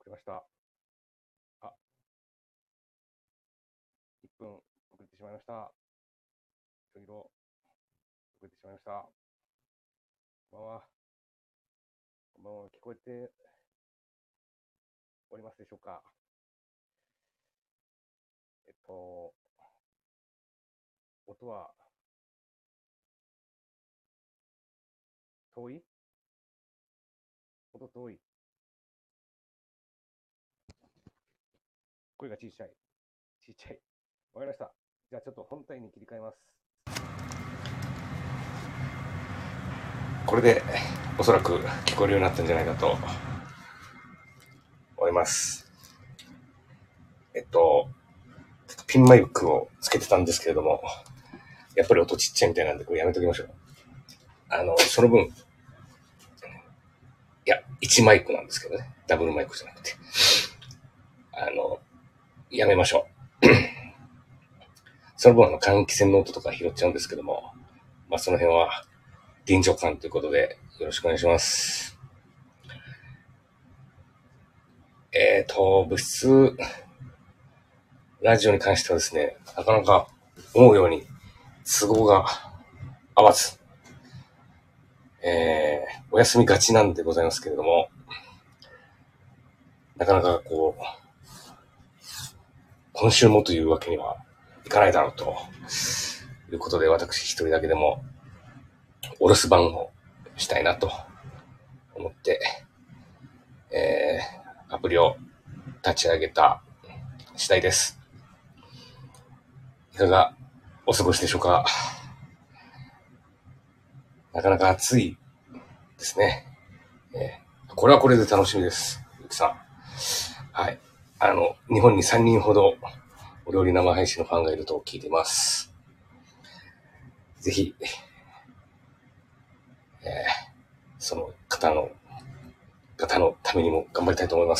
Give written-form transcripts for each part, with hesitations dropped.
けました。あ、1分遅れてしまいました。いろいろ遅れてしまいました。こんばんは。こんばんは。聞こえておりますでしょうか。音は遠い？音遠い？声が小さい。ちっちゃい。わかりました。じゃあちょっと本体に切り替えます。これでおそらく聞こえるようになったんじゃないかと思います。ピンマイクをつけてたんですけれども、やっぱり音ちっちゃいみたいなんで、これやめときましょう。その分、いや、1マイクなんですけどね。ダブルマイクじゃなくて。やめましょう。その分換気扇の音とか拾っちゃうんですけども、まあその辺は臨場感ということでよろしくお願いします。物質ラジオに関してはですね、なかなか思うように都合が合わず、お休みがちなんでございますけれども、なかなか今週もというわけにはいかないだろうということで、私一人だけでもお留守番をしたいなと思って、アプリを立ち上げた次第です。いかがお過ごしでしょうか。なかなか暑いですね。これはこれで楽しみです。ゆきさん。はい。日本に3人ほどお料理生配信のファンがいると聞いています。ぜひ、その方のためにも頑張りたいと思います。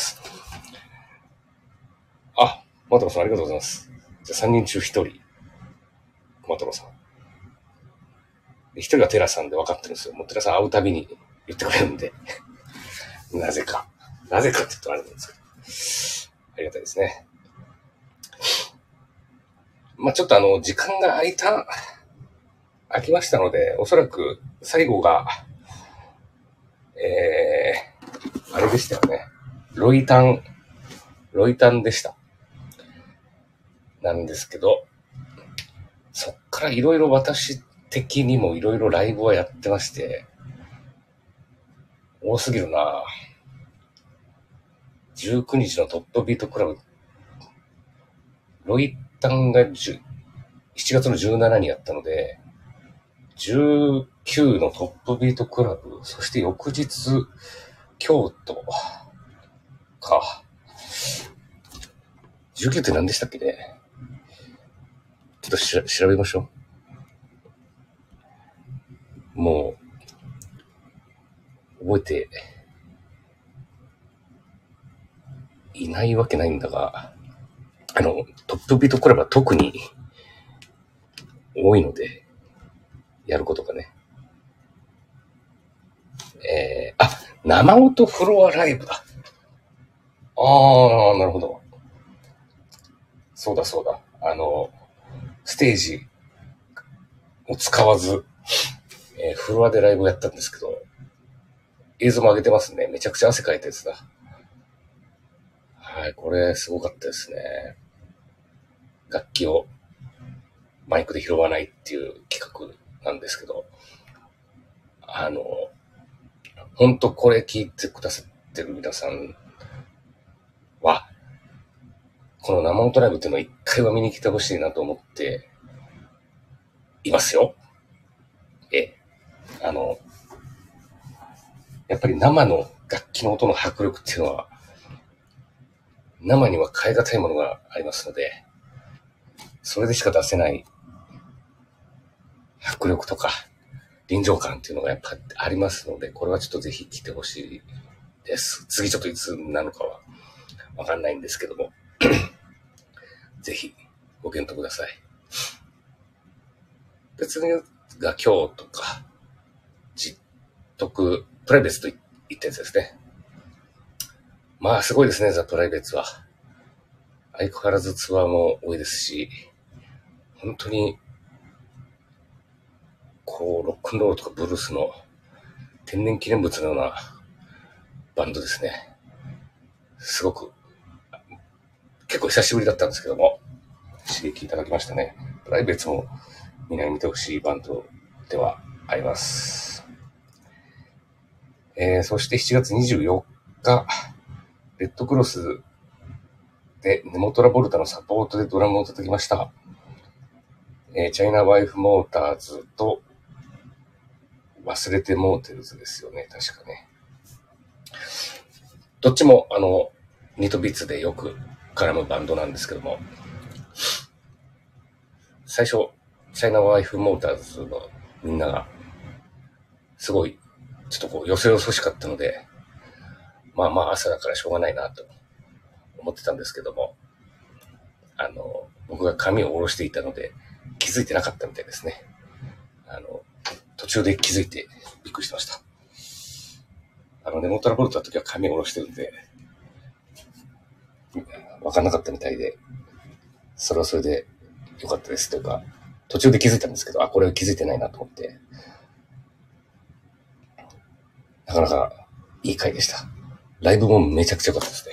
あ、マトロさんありがとうございます。じゃあ3人中1人、マトロさん。1人はテラさんで分かってるんですよ。もうテラさん会うたびに言ってくれるんで。なぜかって言ったらあれなんですけど。ありがたいですね。まあちょっと時間が空きましたので、おそらく最後が、あれでしたよね。ロイタンでした。なんですけど、そっからいろいろ私的にもいろいろライブはやってまして、多すぎるな。19日のトップビートクラブ、ロイタンが7月の17にやったので、19のトップビートクラブ、そして翌日、京都か。19って何でしたっけね。ちょっと調べましょう。もう、覚えていないわけないんだが、トップビートクラブは特に多いので、やることがね。生音フロアライブだ。なるほど。そうだ。ステージを使わず、フロアでライブをやったんですけど、映像も上げてますね。めちゃくちゃ汗かいたやつだ。はい、これすごかったですね。楽器をマイクで拾わないっていう企画なんですけど、ほんとこれ聞いてくださってる皆さんは、この生音ライブっていうのを一回は見に来てほしいなと思っていますよ。やっぱり生の楽器の音の迫力っていうのは、生には変え難いものがありますので、それでしか出せない迫力とか臨場感っていうのがやっぱありますので、これはちょっとぜひ来てほしいです。次ちょっといつなのかはわかんないんですけども、ぜひご検討ください。別にが今日とか、実得、プライベートと言ったやつですね。 まあすごいですね、ザ・プライベーツは。相変わらずツアーも多いですし、本当に、こう、ロックンロールとかブルースの天然記念物のようなバンドですね。すごく、結構久しぶりだったんですけども、刺激いただきましたね。プライベートもみんなに見てほしいバンドではあります。そして7月24日、レッドクロスでネモトラボルタのサポートでドラムを叩きました。チャイナワイフモーターズと忘れてモーテルズですよね、確かね。どっちもニットビッツでよく絡むバンドなんですけども、最初チャイナワイフモーターズのみんながすごいちょっとこうよそよそしかったので、まあ朝だからしょうがないなと思ってたんですけども、僕が髪を下ろしていたので気づいてなかったみたいですね。途中で気づいてびっくりしてました。ネモトラボルトの時は髪を下ろしてるんで、わかんなかったみたいで、それはそれで良かったですというか、途中で気づいたんですけど、これは気づいてないなと思って、なかなかいい回でした。ライブもめちゃくちゃ良かったです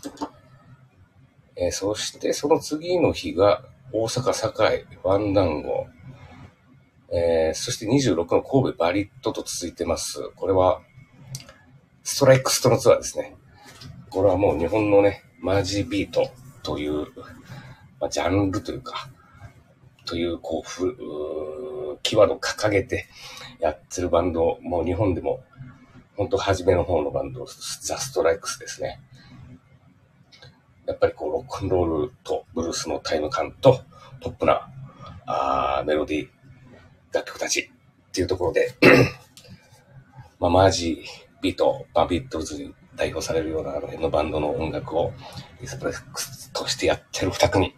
ね。そしてその次の日が大阪堺ワンダンゴ、そして26の神戸バリットと続いてます。これはストライクストのツアーですね。これはもう日本のね、マジビートという、ジャンルというか、という、キーワードを掲げてやってるバンド、もう日本でも、本当初めの方のバンド、ザ・ストライクスですね。やっぱりこう、ロックンロールとブルースのタイム感と、ポップな、メロディー、楽曲たちっていうところで、マジビート、ビートルズに代表されるようなあの辺のバンドの音楽をディスプレイとしてやってる二組、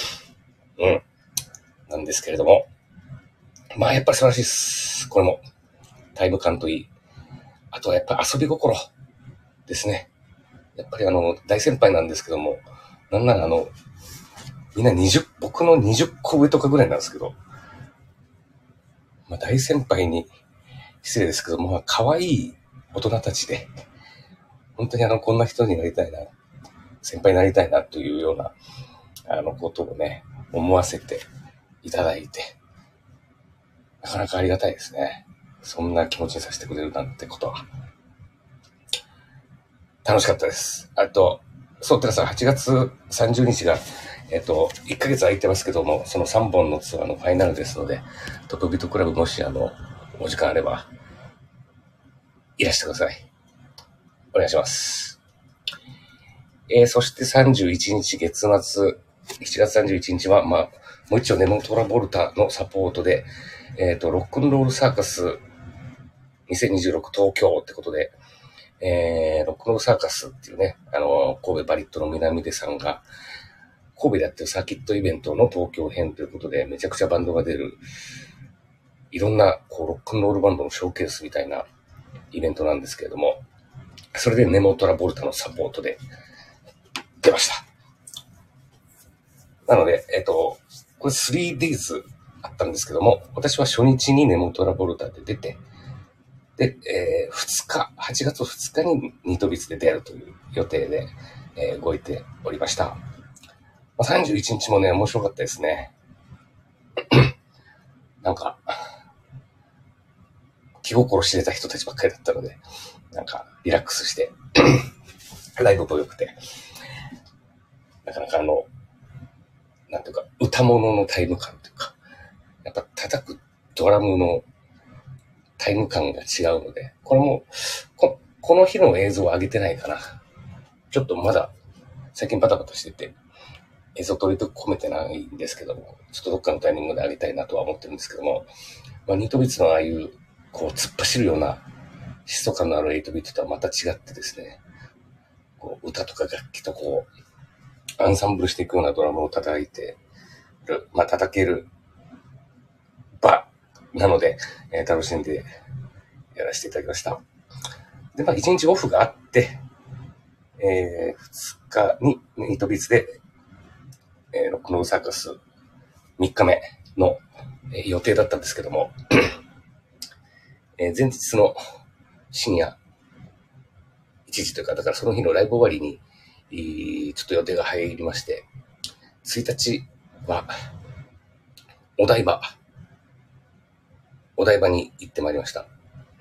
なんですけれども、やっぱり素晴らしいです。これもタイム感といい、あとはやっぱり遊び心ですね。やっぱり大先輩なんですけども、なんならみんな僕の20個上とかぐらいなんですけど、大先輩に失礼ですけども、可愛い大人たちで、本当にこんな人になりたいな、先輩になりたいなというような、ことをね、思わせていただいて、なかなかありがたいですね。そんな気持ちにさせてくれるなんてことは。楽しかったです。あと、そう、てかさん、8月30日が、1ヶ月空いてますけども、その3本のツアーのファイナルですので、トップビートクラブもしお時間あれば、いらしてください。お願いします。そして31日月末、7月31日は、もう一丁ネモトラボルタのサポートで、ロックンロールサーカス2026東京ってことで、ロックンロールサーカスっていうね、神戸バリットの南出さんが、神戸でやってるサーキットイベントの東京編ということで、めちゃくちゃバンドが出る、いろんなロックンロールバンドのショーケースみたいなイベントなんですけれども、それでネモトラボルタのサポートで出ました。なので、これ 3days あったんですけども、私は初日にネモトラボルタで出て、で、8月2日にニートビツで出るという予定で、動いておりました。31日もね、面白かったですね。なんか、気心知れた人たちばっかりだったので、なんか、リラックスして、ライブも良くて、なかなかなんていうか、歌物のタイム感というか、やっぱ叩くドラムのタイム感が違うので、これも、この日の映像を上げてないかな。ちょっとまだ、最近バタバタしてて、映像取り込めてないんですけども、ちょっとどっかのタイミングで上げたいなとは思ってるんですけども、ニートビーツのああいう、突っ走るような疾走感のある8ビートとはまた違ってですね、歌とか楽器とアンサンブルしていくようなドラムを叩いてる、叩ける場なので、楽しんでやらせていただきました。で、1日オフがあって、 2日にミートビーツで、ロックノールサーカス3日目の、予定だったんですけども、前日の深夜1時というか、だからその日のライブ終わりに、ちょっと予定が入りまして、1日はお台場に行ってまいりました。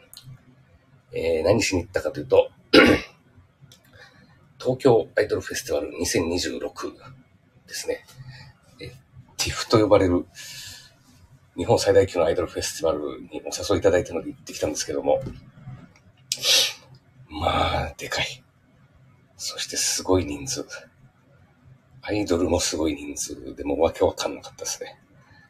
何しに行ったかというと、東京アイドルフェスティバル2026ですね。TIFF と呼ばれる日本最大級のアイドルフェスティバルにお誘いいただいたので行ってきたんですけども、まあ、でかい。そしてすごい人数。アイドルもすごい人数でもうわけわかんなかったですね。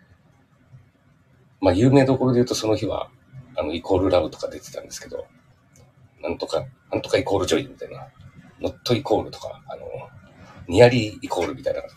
まあ、有名どころで言うとその日は、イコールラブとか出てたんですけど、なんとかイコールジョイみたいな、ノットイコールとか、ニアリーイコールみたいな、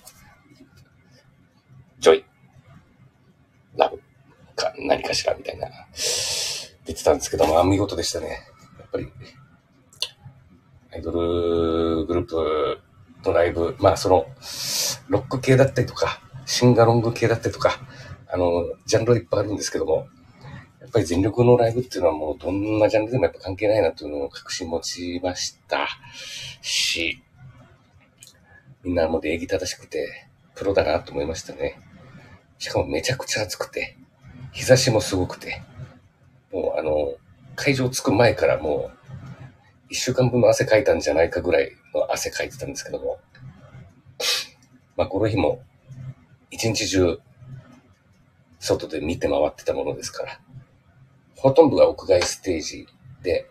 ジョイ、ラブか何かしらみたいな、出てたんですけど、まあ見事でしたね。やっぱり、アイドルグループのライブ、まあその、ロック系だったりとか、シンガロング系だったりとか、ジャンルはいっぱいあるんですけども、やっぱり全力のライブっていうのはもうどんなジャンルでもやっぱ関係ないなというのを確信持ちましたし、みんなもう礼儀正しくて、プロだなと思いましたね。しかもめちゃくちゃ暑くて、日差しもすごくて、もう会場着く前からもう、1週間分の汗かいたんじゃないかぐらいの汗かいてたんですけども、まあこの日も一日中外で見て回ってたものですから、ほとんどが屋外ステージで、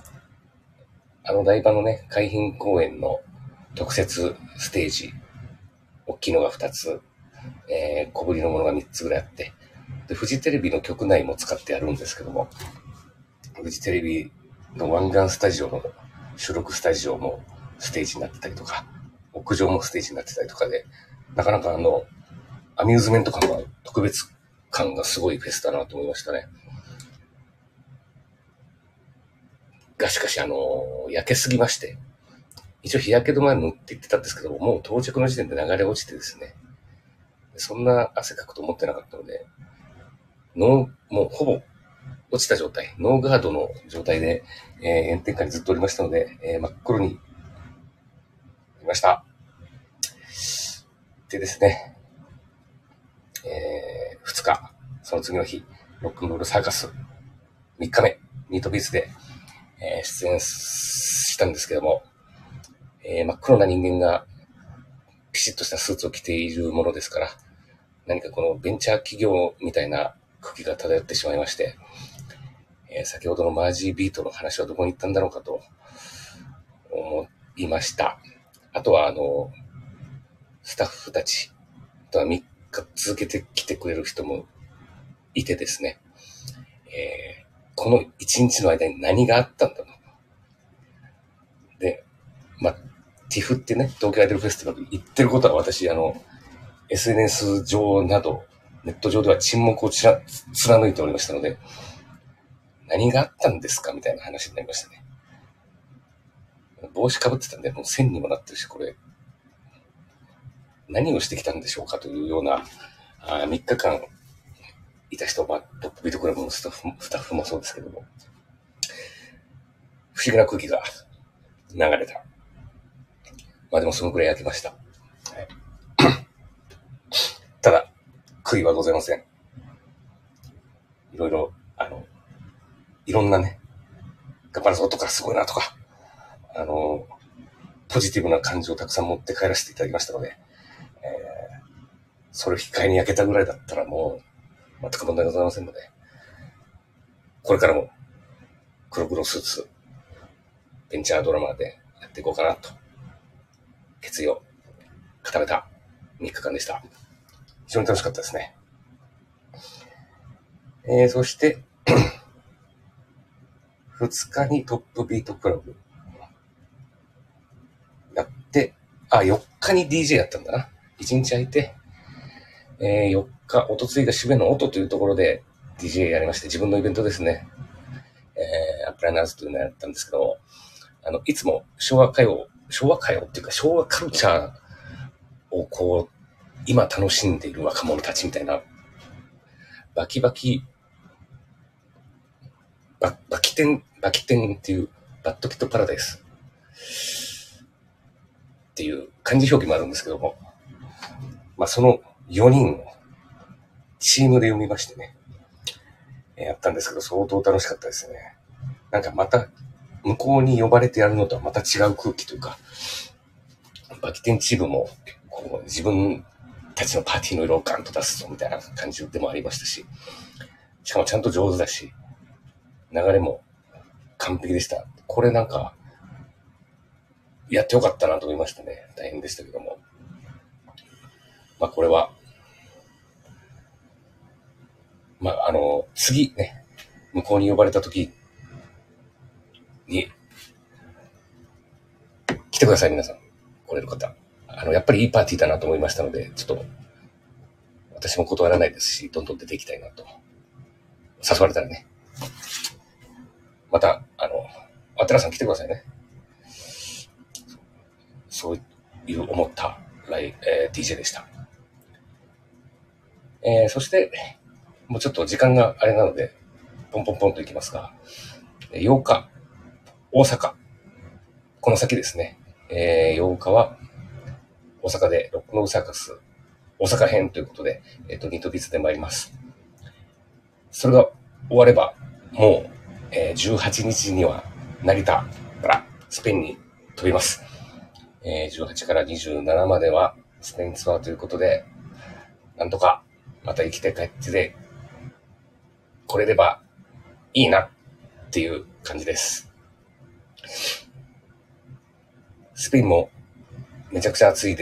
台場のね、海浜公園の特設ステージ、大きいのが2つ、小ぶりのものが3つぐらいあって、で、フジテレビの局内も使ってやるんですけども、フジテレビの湾岸スタジオの収録スタジオもステージになってたりとか、屋上もステージになってたりとかで、なかなかアミューズメント感が、特別感がすごいフェスだなと思いましたね。がしかし焼けすぎまして、一応日焼け止め塗って言ってたんですけども、もう到着の時点で流れ落ちてですね、そんな汗かくと思ってなかったので、もうほぼ落ちた状態、ノーガードの状態で、炎天下にずっとおりましたので、真っ黒になりました。でですね、2日、その次の日、ロックンロールサーカス、3日目、ミートビーツで、出演したんですけども、真っ黒な人間がピシッとしたスーツを着ているものですから、何かこのベンチャー企業みたいな空気が漂ってしまいまして、先ほどのマージービートの話はどこに行ったんだろうかと思いました。あとはスタッフたち、あとは3日続けて来てくれる人もいてですね、この1日の間に何があったんだと。で、まあ、TIFF ってね、東京アイドルフェスティバル言ってることは私、SNS 上など、ネット上では沈黙を貫いておりましたので、何があったんですかみたいな話になりましたね。帽子かぶってたんで、もう線にもなってるし、これ、何をしてきたんでしょうかというような、3日間いた人、トップビートクラブのスタッフもそうですけども、不思議な空気が流れた。まあでもそのくらい焼けました。はい、ただ、悔いはございません。いろいろ、いろんなね、頑張るぞとかすごいなとか、ポジティブな感情をたくさん持って帰らせていただきましたので、それを控えに焼けたぐらいだったらもう、全く問題ございませんので、これからも黒黒スーツ、ベンチャードラマーでやっていこうかなと、決意を固めた3日間でした。非常に楽しかったですね。そして、2日にトップビートクラブやって、4日に DJ やったんだな。1日空いて、4日、おとついが渋谷の音というところで DJ やりまして、自分のイベントですね。アップライナーズというのをやったんですけど、いつも昭和歌謡昭和歌謡っていうか昭和カルチャーをこう、今楽しんでいる若者たちみたいな、バキバキ、バキテンっていう、バッドキットパラダイスっていう漢字表記もあるんですけども、まあその4人をチームで読みましてね、やったんですけど相当楽しかったですね。なんかまた向こうに呼ばれてやるのとはまた違う空気というか、バキテンチームもこう自分たちのパーティーの色をガンと出すぞみたいな感じでもありましたし、しかもちゃんと上手だし、流れも完璧でした。これなんかやってよかったなと思いましたね。大変でしたけども、まあこれはまあ次ね、向こうに呼ばれた時に来てください、皆さん。来れる方。やっぱりいいパーティーだなと思いましたので、ちょっと私も断らないですし、どんどん出ていきたいなと。誘われたらね。また、あてらさん来てくださいね。そういう思ったDJ でした。そして、もうちょっと時間があれなので、ポンポンポンといきますが、8日、大阪。この先ですね。8日は、大阪でロックノーサーカス大阪編ということで、ニトビツで参ります。それが終われば、もう、18日には成田からスペインに飛びます。18から27まではスペインツアーということで、なんとかまた生きて帰って来れればいいなっていう感じです。スペインもめちゃくちゃ暑いです。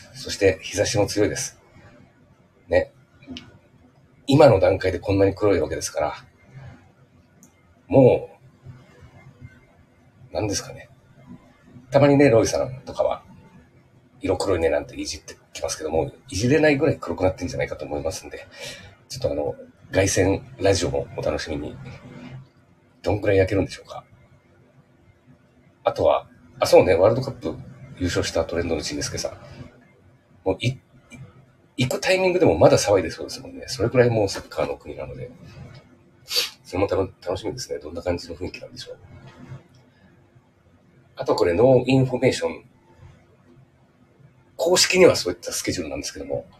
そして日差しも強いです。ね。今の段階でこんなに黒いわけですから、もう、何ですかね。たまにね、ロイさんとかは、色黒いねなんていじってきますけども、いじれないぐらい黒くなってんじゃないかと思いますんで、ちょっと凱旋ラジオもお楽しみに。どんくらい焼けるんでしょうか。あとは、そうね、ワールドカップ優勝したトレンドのチンですけどさ、もう行くタイミングでもまだ騒いでそうですもんね。それくらいもうサッカーの国なので、それも楽しみですね。どんな感じの雰囲気なんでしょう。あとはこれ、ノーインフォメーション。公式にはそういったスケジュールなんですけども、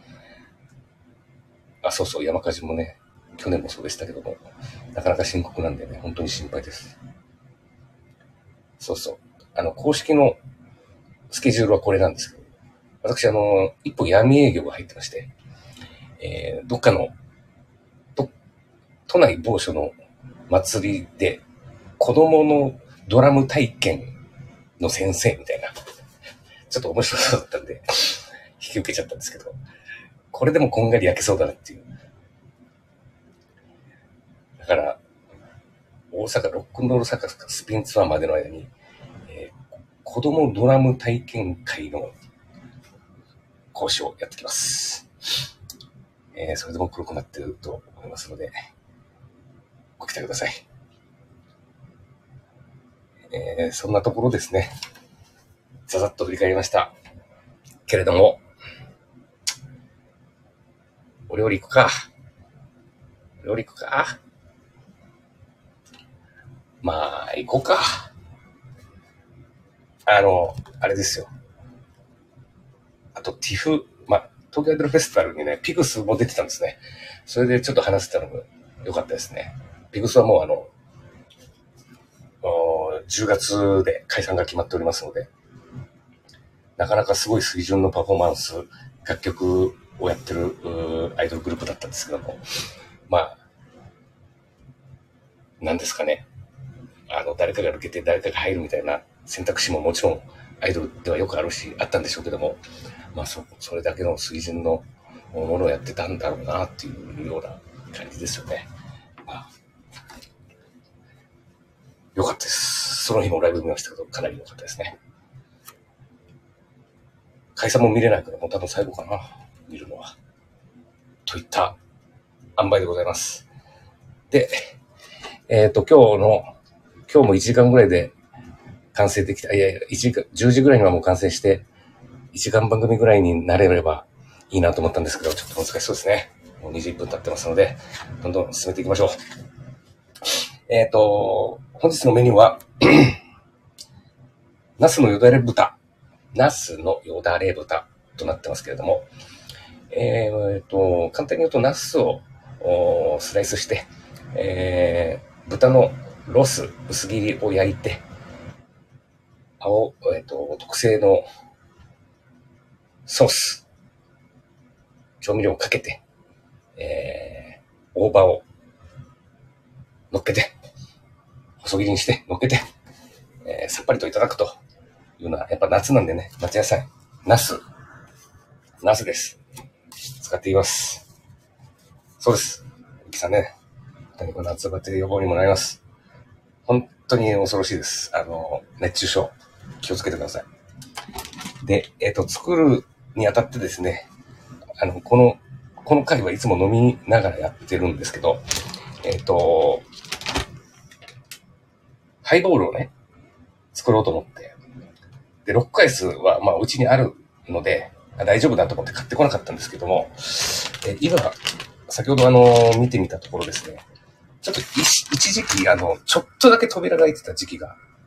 そうそう、山火事もね、去年もそうでしたけども、なかなか深刻なんでね、本当に心配です。そうそう。公式のスケジュールはこれなんですけど、私、一歩闇営業が入ってまして、どっかの、都内某所の祭りで、子供のドラム体験の先生みたいな、ちょっと面白そうだったんで、引き受けちゃったんですけど、これでもこんがり焼けそうだなっていう。だから、大阪ロックンロールサーカススペインツアーまでの間に、子供ドラム体験会の講師をやってきます。それでも黒くなってると思いますので、ご期待ください。そんなところですね。ざざっと振り返りました。けれども、お料理行くか。まあ、行こうか。あれですよ。あと、ティフ、東京アイドルフェスティバルにね、ピグスも出てたんですね。それでちょっと話せたのが良かったですね。ピグスはもう10月で解散が決まっておりますので、なかなかすごい水準のパフォーマンス、楽曲をやってるアイドルグループだったんですけども、何ですかね。誰かが抜けて誰かが入るみたいな選択肢ももちろんアイドルではよくあるし、あったんでしょうけども、それだけの水準のものをやってたんだろうなっていうような感じですよね。よかったです。その日もライブ見ましたけど、かなり良かったですね。解散も見れないからもう多分最後かな、見るのは。といった塩梅でございます。で、今日も1時間ぐらいで完成できた。いやいや、1時間、10時ぐらいにはもう完成して、1時間番組ぐらいになれればいいなと思ったんですけど、ちょっと難しそうですね。もう21分経ってますので、どんどん進めていきましょう。本日のメニューは、ナスのよだれ豚。ナスのよだれ豚となってますけれども、簡単に言うとナスをスライスして、豚のロス、薄切りを焼いて、特製のソース、調味料をかけて、大葉を乗っけて、細切りにして乗っけて、さっぱりといただくというのは、やっぱ夏なんでね、夏野菜、ナスです。使っています。そうです。ゆきさんね、夏バテ予防にもなります。本当に恐ろしいです。熱中症、気をつけてください。で、作るにあたってですね、この回はいつも飲みながらやってるんですけど、ハイボールをね、作ろうと思って、で、ロックアイスは、まあ、うちにあるので、大丈夫だと思って買ってこなかったんですけども、今、先ほど見てみたところですね、ちょっと一時期、ちょっとだけ扉が開いてた時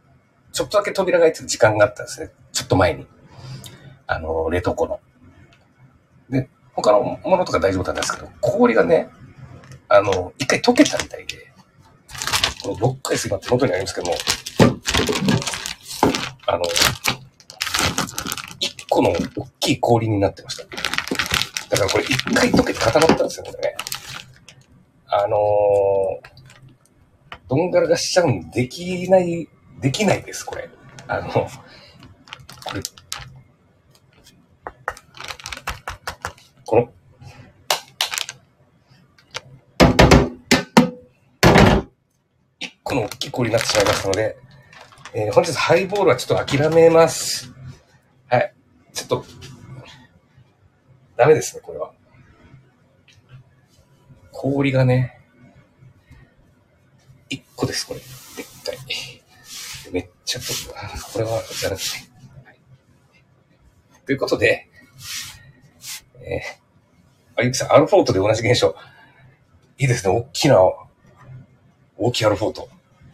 間があったんですね。ちょっと前に。冷凍庫の。で、他のものとか大丈夫だったんですけど、氷がね、一回溶けたみたいで、このロックアイス今手元にありますけども、一個の大きい氷になってました。だからこれ一回溶けて固まったんですよ、これね。どんがらがしちゃうんできないです、これ。この、一個の大きい氷になってしまいましたので、本日ハイボールはちょっと諦めます。はい。ちょっと、ダメですね、これは。氷がね、一個です、これ。でっかい。めっちゃこれは、じゃなくて。はい、ということで、ゆきさん、アルフォートで同じ現象。いいですね、大きいアルフォート。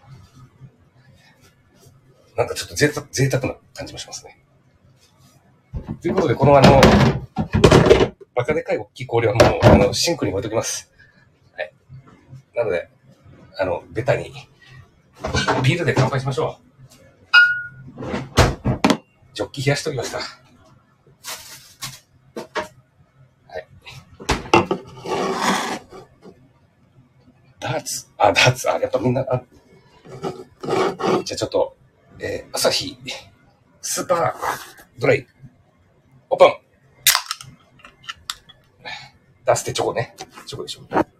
なんかちょっと贅沢な感じもしますね。ということで、このバカでかい大きい氷はもう、シンクに置いときます。はい。なので、ベタに、ビールで乾杯しましょう。ジョッキ冷やしときました。はい。ダーツ、やっぱみんな、じゃあちょっと、アサヒ、スーパードライ、オープン。出してチョコね。チョコでしょ。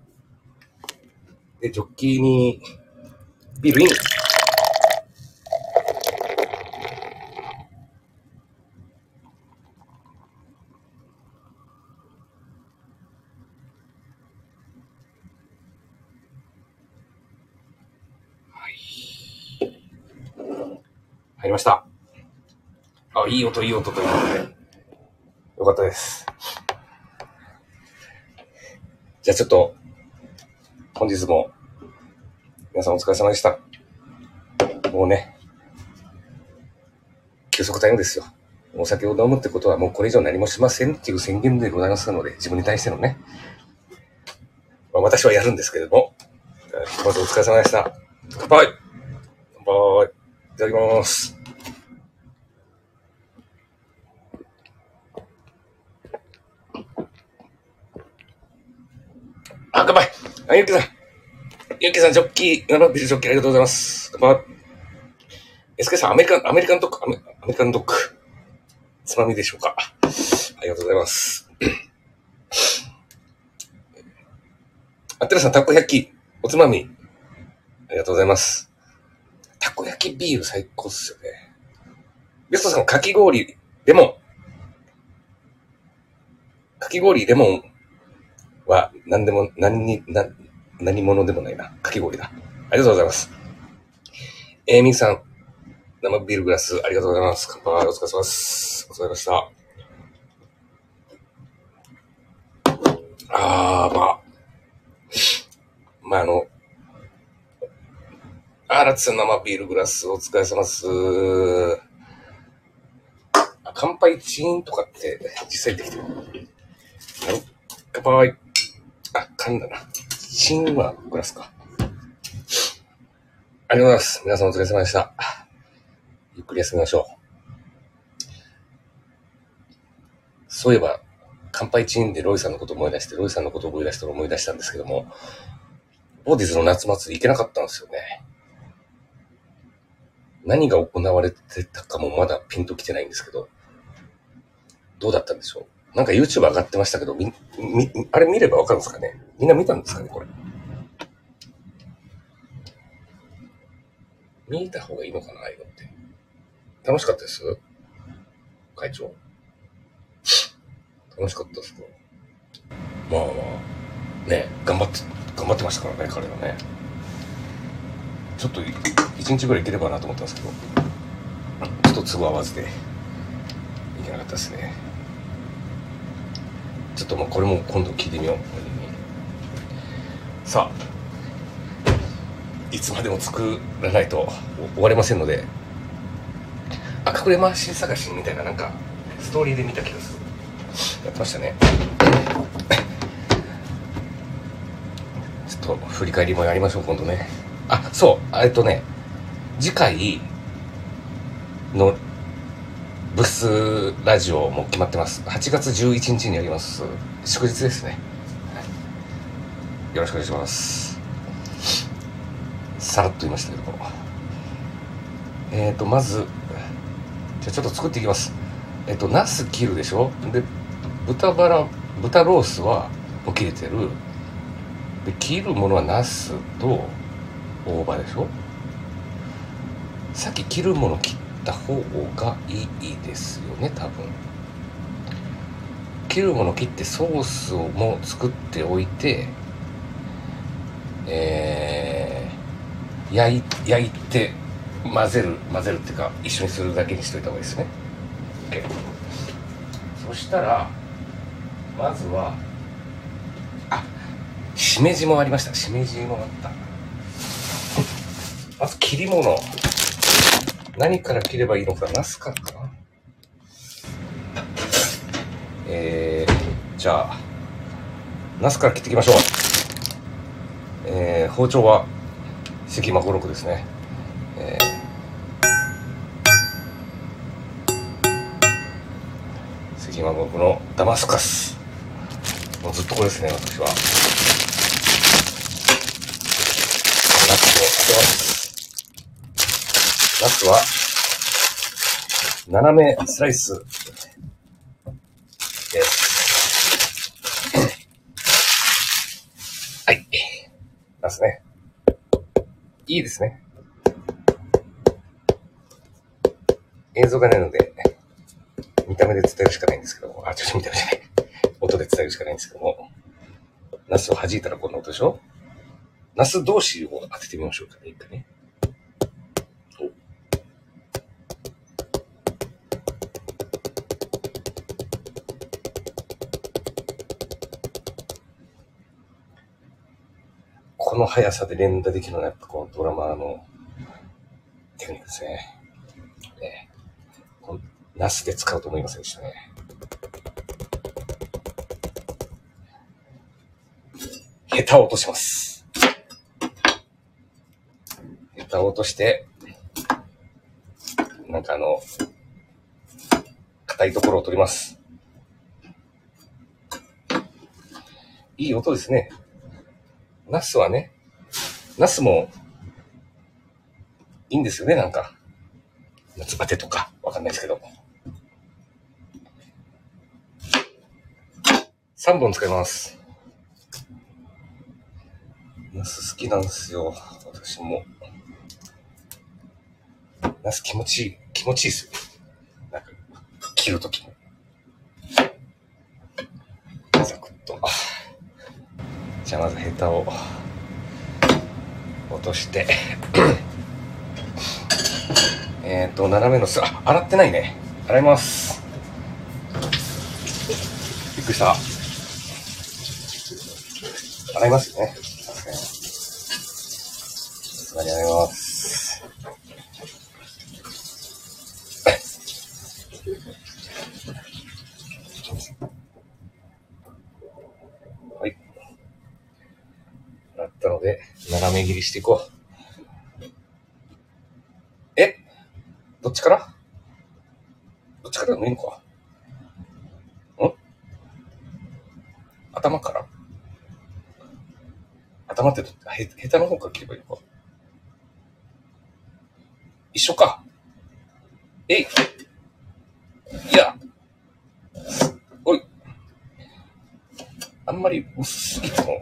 で、ジョッキに、ビールイン。はい。入りました。いい音ということで。よかったです。じゃあちょっと、本日も、皆さんお疲れ様でした。もうね、休息タイムですよ。お酒を飲むってことはもうこれ以上何もしませんっていう宣言でございますので、自分に対してのね、私はやるんですけれども、まずお疲れ様でした。乾杯。乾杯。いただきます。乾杯。ゆきさん、ジョッキ、ビールジョッキありがとうございます。乾杯。SK さん、アメリカンドッグ。つまみでしょうか。ありがとうございます。あってらさん、たこ焼き、おつまみ。ありがとうございます。たこ焼きビール最高っすよね。ベストさん、かき氷、レモンは何物でもないな。かき氷だ。ありがとうございます。みさん、 生ビールグラス、ありがとうございます。乾杯、お疲れ様です。お疲れ様でした。ラッツさん生ビールグラス、お疲れ様です。乾杯チーンとかって実際できてる。乾杯。缶だな。チーンはグラスか。ありがとうございます。皆さんお疲れ様でした。ゆっくり休みましょう。そういえば、乾杯チーンでロイさんのことを思い出して、ロイさんのことを思い出したら思い出したんですけども、ボディズの夏祭り行けなかったんですよね。何が行われてたかもまだピンときてないんですけど、どうだったんでしょう。なんか YouTube 上がってましたけど、あれ見ればわかるんですかね。みんな見たんですかね、これ。見た方がいいのかな、ああいうのって。楽しかったです会長。楽しかったですか。まあね、頑張ってましたからね、彼はね。ちょっと1日ぐらい行ければなと思ったんですけど、ちょっと都合合わずで行けなかったですね。ちょっとこれも今度聞いてみよう。さあ、いつまでも作らないと終われませんので、隠れ回し探しみたいな、なんかストーリーで見た気がする。やってましたね。ちょっと振り返りもやりましょう、今度ね。そう、次回のブスラジオも決まってます。8月11日にやります。祝日ですね。よろしくお願いします。さらっと言いましたけど。まず、じゃあちょっと作っていきます。ナス切るでしょ。で、豚ロースはもう切れてる。で、切るものはナスと大葉でしょ。さっき切るもの切った方がいいですよね、多分。切るもの切ってソースをも作っておいて、焼いて混ぜるっていうか、一緒にするだけにしといた方がいいですね。OK。そしたらまずはしめじもありました。しめじもあった。まず切り物、何から切ればいいのか。ナスからかな。じゃあナスから切っていきましょう。包丁は関間五六ですね。関間五六のダマスカス、もうずっとこれですね。私はナスを当てます。ナスは斜めスライスです。はい。ナスね。いいですね。映像がないので、見た目で伝えるしかないんですけども、見た目じゃない。音で伝えるしかないんですけども、ナスを弾いたらこんな音でしょ。ナス同士を当ててみましょうかね、一回ね。この速さで連打できるのはやっぱこのドラマーのテクニックですね。ナスで使うと思いませんでしたね。ヘタを落とします。ヘタを落として、なんか硬いところを取ります。いい音ですね。ナスはね、ナスもいいんですよね、なんか。夏バテとか、わかんないですけど。3本使います。ナス好きなんですよ。私も。ナス気持ちいいですよ。なんか、切るときも。ザクッと。じゃあまずヘタを落として、 斜めの洗ってないね。洗います。びっくりした。洗いますね。さすがに洗います。はい。洗ったので、斜め切りしていこう。どっちからでもいいのか。頭から頭ってヘタの方から切ればいいのか。一緒か。いや、おい。あんまり薄すぎても。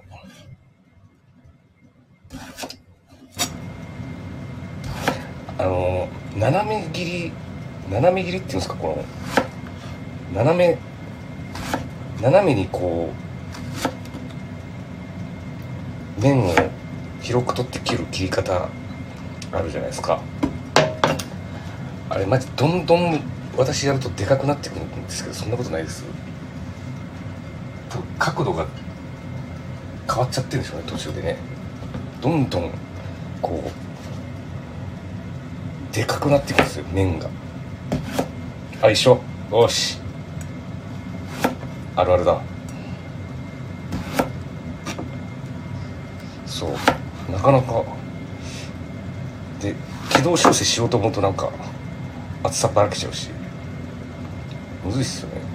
斜め切りっていうんですか、この、斜めにこう、面を広く取って切る切り方あるじゃないですか。あれマジどんどん私やるとでかくなってくるんですけど、そんなことないです。角度が変わっちゃってるんでしょうね、途中でね。どんどんこうでかくなっていくんですよ、面が。一緒。よし、あるあるだ。そう、なかなかで軌道修正しようと思うとなんか厚さばらけちゃうし、むずいっすよね。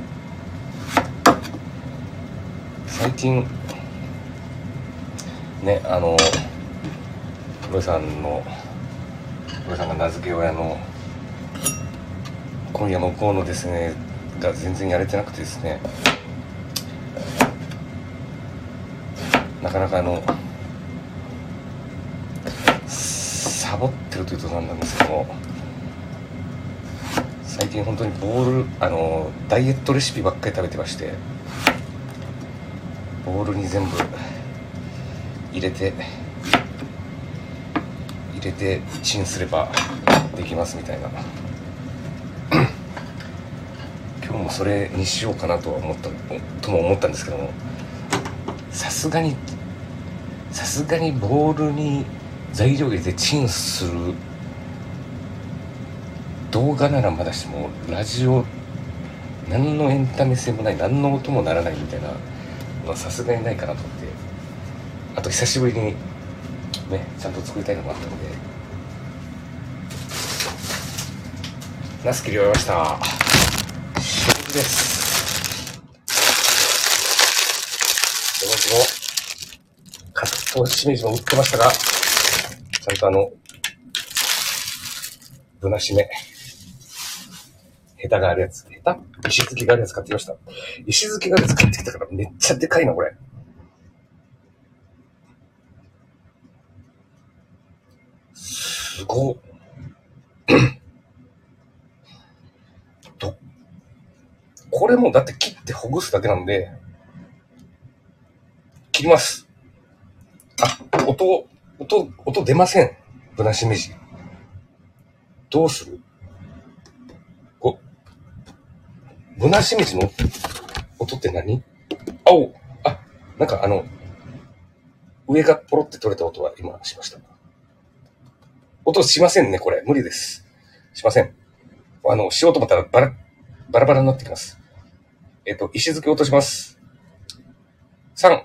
最近ね、黒井さんが名付け親の今夜もこうのですねが全然やれてなくてですね、なかなかサボってるというとなんなんですけども、最近本当にダイエットレシピばっかり食べてまして、ボウルに全部入れてチンすればできますみたいな。今日もそれにしようかなとも思ったんですけども、さすがにボウルに材料入れてチンする動画ならまだしも、ラジオ何のエンタメ性もない、何の音もならないみたいなのはさすがにないかなと思って、あと久しぶりにねちゃんと作りたいのもあったので、ナス切り終えました。食事です。私もカツとしめじも売ってましたが、ちゃんとぶなしめヘタがあるやつ、石突きがあるやつ買ってきました。石突きがあるやつ買ってきたからめっちゃでかいなこれ。すごっ。これもだって切ってほぐすだけなんで、切ります。音出ません。ぶなしめじ。どうする？ぶなしめじの音って何？なんか上がポロって取れた音は今しました。音しませんね、これ。無理です。しません。しようと思ったらバラバラになってきます。石突き落とします。3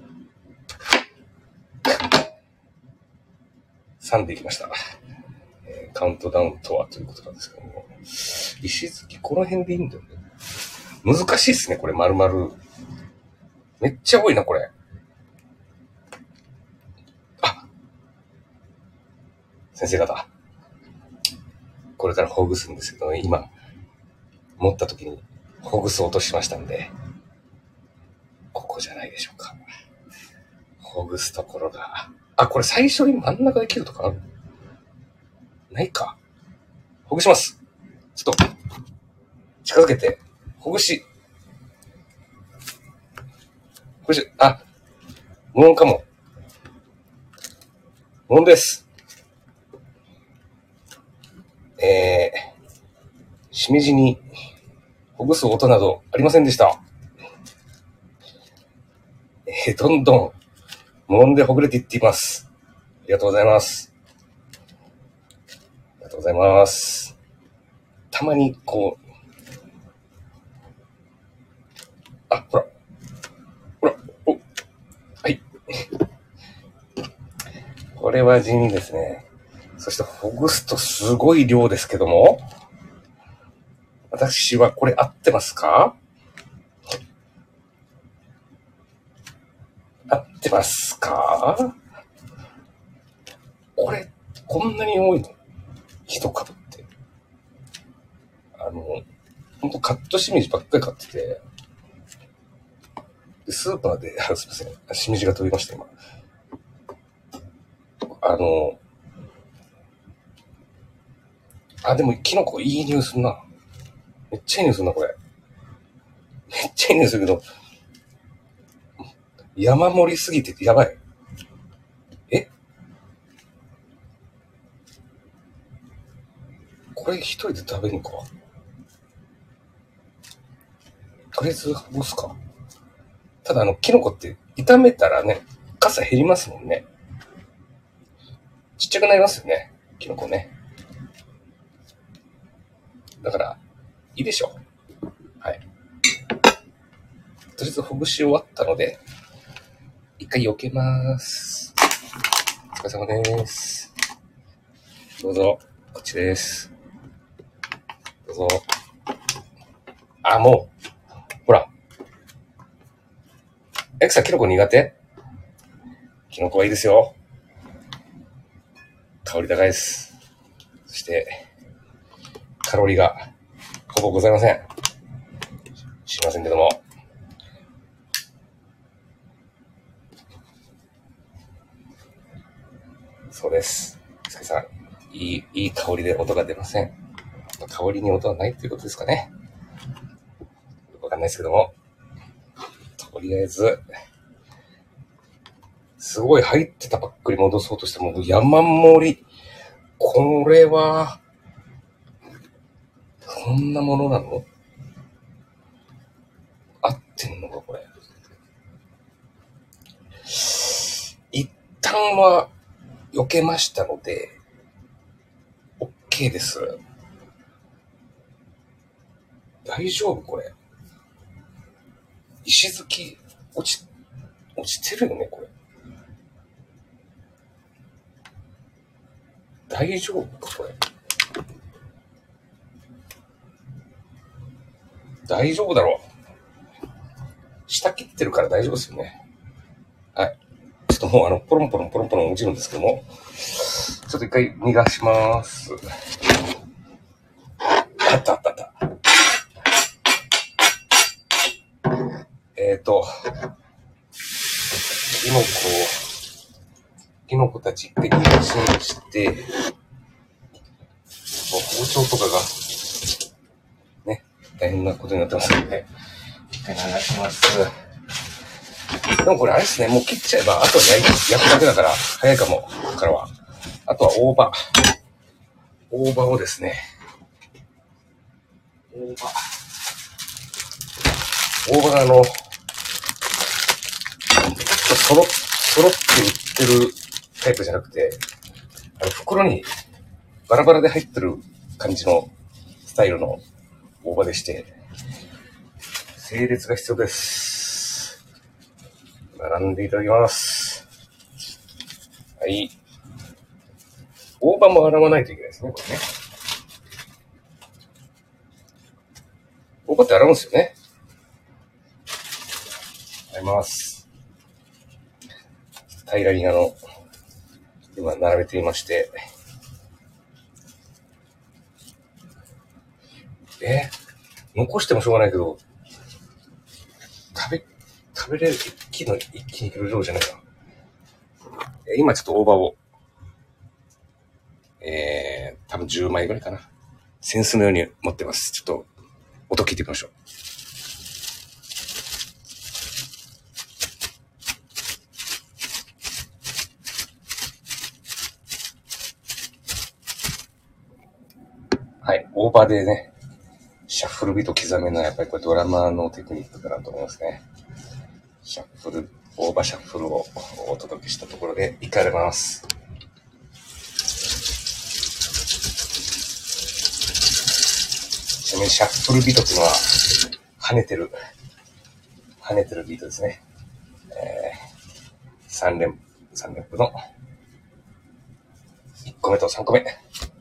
でいきました。カウントダウンとはということなんですけども。石突き、この辺でいいんだよね。難しいっすね、これ、丸々。めっちゃ多いな、これ。先生方。これからほぐすんですけどね、今、持った時にほぐそうとしましたんで、ここじゃないでしょうか。ほぐすところが。これ最初に真ん中で切るとかある？ないか。ほぐします。ちょっと、近づけて、ほぐし、無音かも。無音です。 しめじにほぐす音などありませんでした。どんどん無音でほぐれていっています。ありがとうございます。ありがとうございます。たまにこう、ほら、はい。これは地味ですね。そしてほぐすとすごい量ですけども、私はこれ合ってますか？合ってますか？これ、こんなに多いの？一株って。ほんとカットしめじばっかり買ってて、でスーパーで、すいません、しめじが飛びました、今。でも、キノコいい匂いするな。めっちゃいい匂いするな、これ。めっちゃいい匂いするけど、山盛りすぎててやばい。これ一人で食べるのか？とりあえずほぐすか。ただキノコって炒めたらね、かさ減りますもんね。ちっちゃくなりますよね、キノコね。だから、いいでしょう。はい。とりあえずほぐし終わったので、一回避けます。お疲れ様です。どうぞ、こっちです。どうぞ。もう、ほら。エクさん、キノコ苦手？キノコはいいですよ。香り高いです。そして、カロリーがほぼございません。知りませんけども。そうです。すけさん、いい香りで音が出ません。香りに音はないということですかね。わかんないですけども。とりあえず、すごい入ってたばっかり戻そうとしても山盛り。これは、こんなものなの？合ってんのか、これ。一旦は避けましたので、OK です。大丈夫これ。石突き、落ちてるよね、これ。大丈夫これ。大丈夫だろう。下切ってるから大丈夫ですよね。はい。ちょっともうポロンポロン落ちるんですけども、ちょっと一回逃がします。あった。キノコたち一回逃がしにして、もう包丁とかが、ね、大変なことになってますので、一回流します。でもこれあれですね、もう切っちゃえば、あとは焼くだけだから、早いかも、ここからは。あとは大葉。大葉をですね、大葉がそろって売ってるタイプじゃなくて、袋にバラバラで入ってる感じのスタイルの大葉でして、整列が必要です。並んでいただきます。はい。大葉も洗わないといけないですね、これね。大葉って洗うんですよね。洗います。平らに今並べてみまして。残してもしょうがないけど、食べれる一気にいける量じゃないな。今ちょっと大葉を、多分10枚ぐらいかな。センスのように持ってます。ちょっと、音聞いてみましょう。はい、大葉でね、 シャッフルビート刻めるのはやっぱりこれドラマーのテクニックかなと思いますね。シャッフル、オーバーシャッフルをお届けしたところで、いかれます。ちなみにシャッフルビートっていうのは、跳ねてるビートですね。3連符の1個目と3個目。で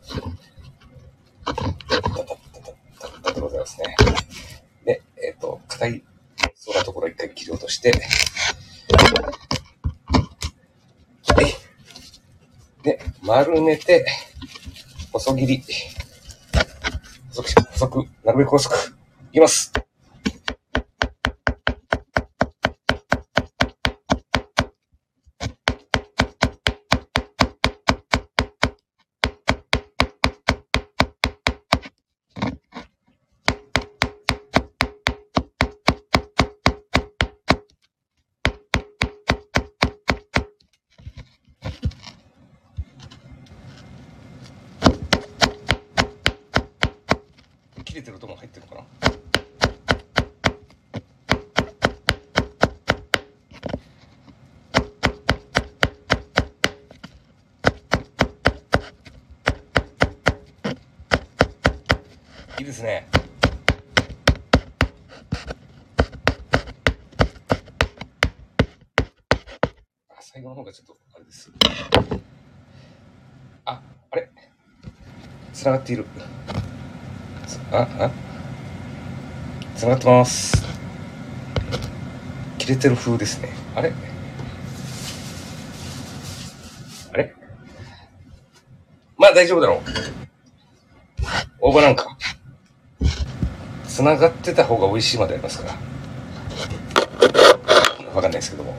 ございますね。で、硬いそうなところを一回切り落として、はい。で、丸めて、細切り。細く、なるべく細く。いきます。切れてる音も入ってるのかな。いいですね。最後の方がちょっとあれです。あれ繋がっている。繋がってます。切れてる風ですね。あれまあ大丈夫だろう。オーバーなんか。繋がってた方が美味しいまでありますから。わかんないですけども。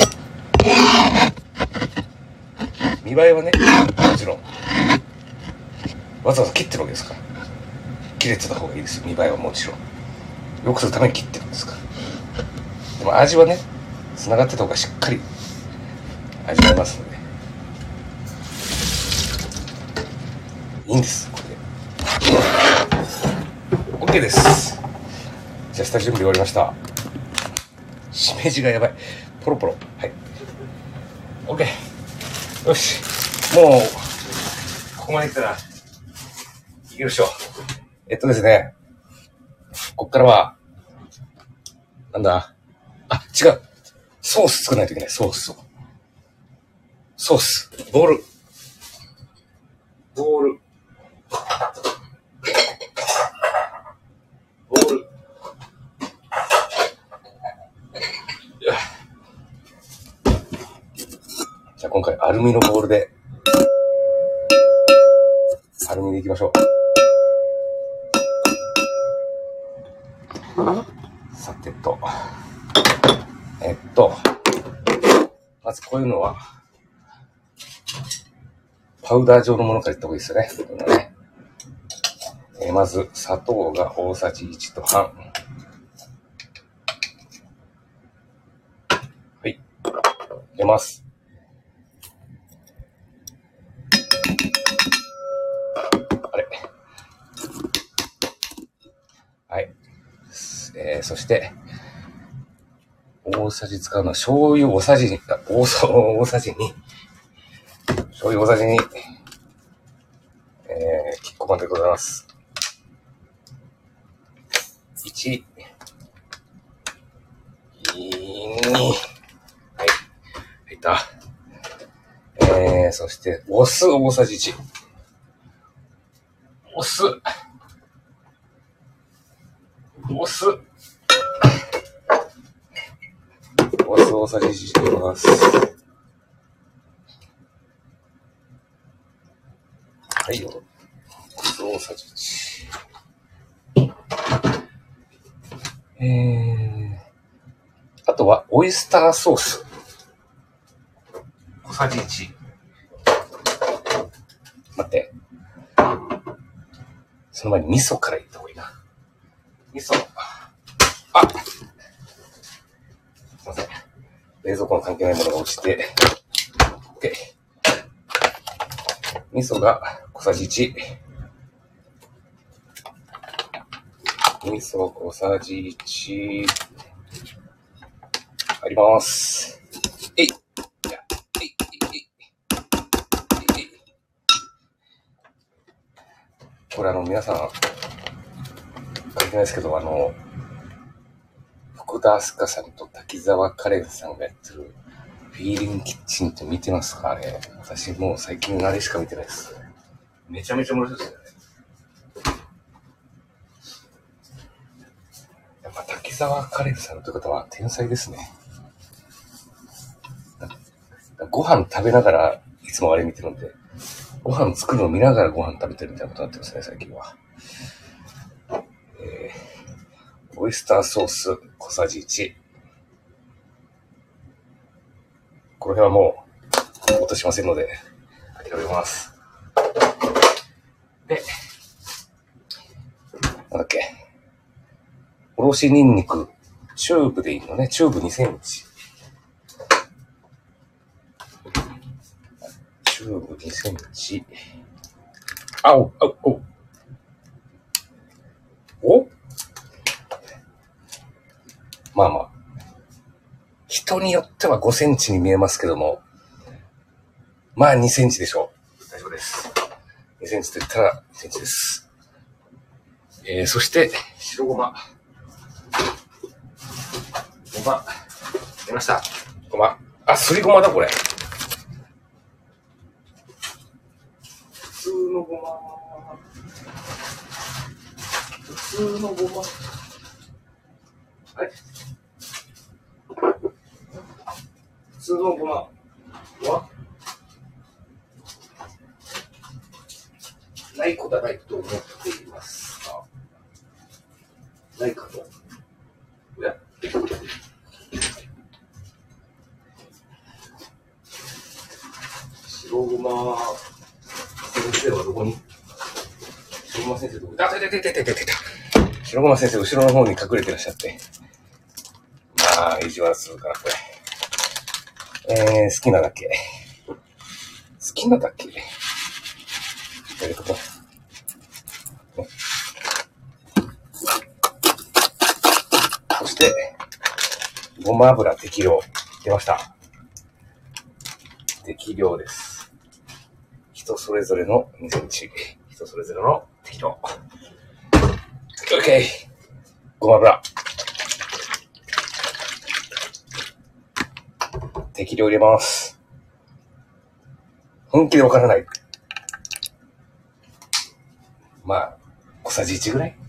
見栄えはね、もちろん。わざわざ切ってるわけですから。切れてた方がいいですよ。見栄えはもちろん。よくするために切ってるんですから。でも味はね、繋がってた方がしっかり味わえますので。いいんです、これで。OK です。じゃあ下準備終わりました。しめじがやばい。ポロポロ。はい。OK。よし。もう、ここまで来たら、いけるでしょう。ですね。こっからは、なんだ。違う。ソース作らないといけない。ソースを。ソース。ボール。じゃあ今回アルミのボールで、アルミでいきましょう。さてと。まずこういうのは、パウダー状のものからいった方がいいですよね。このねまず、砂糖が大さじ1と半。はい。入れます。はい。そして、大さじ使うのは醤油大さじ2。大さじ2。醤油大さじ2。キッコーマンでございます。1、2、はい。入った。そして、お酢大さじ1。お酢大さじ1入れます。はいよ。お酢大さじ1。あとは、オイスターソース。小さじ1。待って。その前に味噌からいった方がいいな。味噌。すいません。冷蔵庫の関係ないものが落ちて。OK。味噌が小さじ1。 味噌小さじ1あります。えい。じゃあ、えい、えい、えい。これ皆さん、書いてないですけど、福田明日香さんと滝沢カレンさんがやってるフィーリングキッチンって見てますか？あれ。私もう最近あれしか見てないです。めちゃめちゃ面白いですよね。やっぱ滝沢カレンさんという方は天才ですね。ご飯食べながらいつもあれ見てるんで、ご飯作るのを見ながらご飯食べてるみたいなことになってますね、最近は。オイスターソース小さじ1。この辺はもう落としませんので諦めます。で、なんだっけ、おろしニンニクチューブでいいのね。チューブ2センチ。チューブ2センチ。おまあまあ。人によっては5センチに見えますけども、まあ2センチでしょう。大丈夫です。2センチと言ったら2センチです。そして、白ごま。ごま。出ました。ごま。すりごまだ、これ。普通のごま。普通のごま。あれ？普通のごまはないことはないと思っていますが、ないかと。おや？白ごま先生はどこに？白ごま先生どこに？出た。白ごま先生後ろの方に隠れてらっしゃって。まあ、意地悪するから、これ。好きなだけ。好きなだけ。やるとこ。そして、ごま油適量。出ました。適量です。人それぞれの2センチ。人それぞれの適量。OK。ごま油。適量入れます。本気でわからない。まあ、小さじ1ぐらい。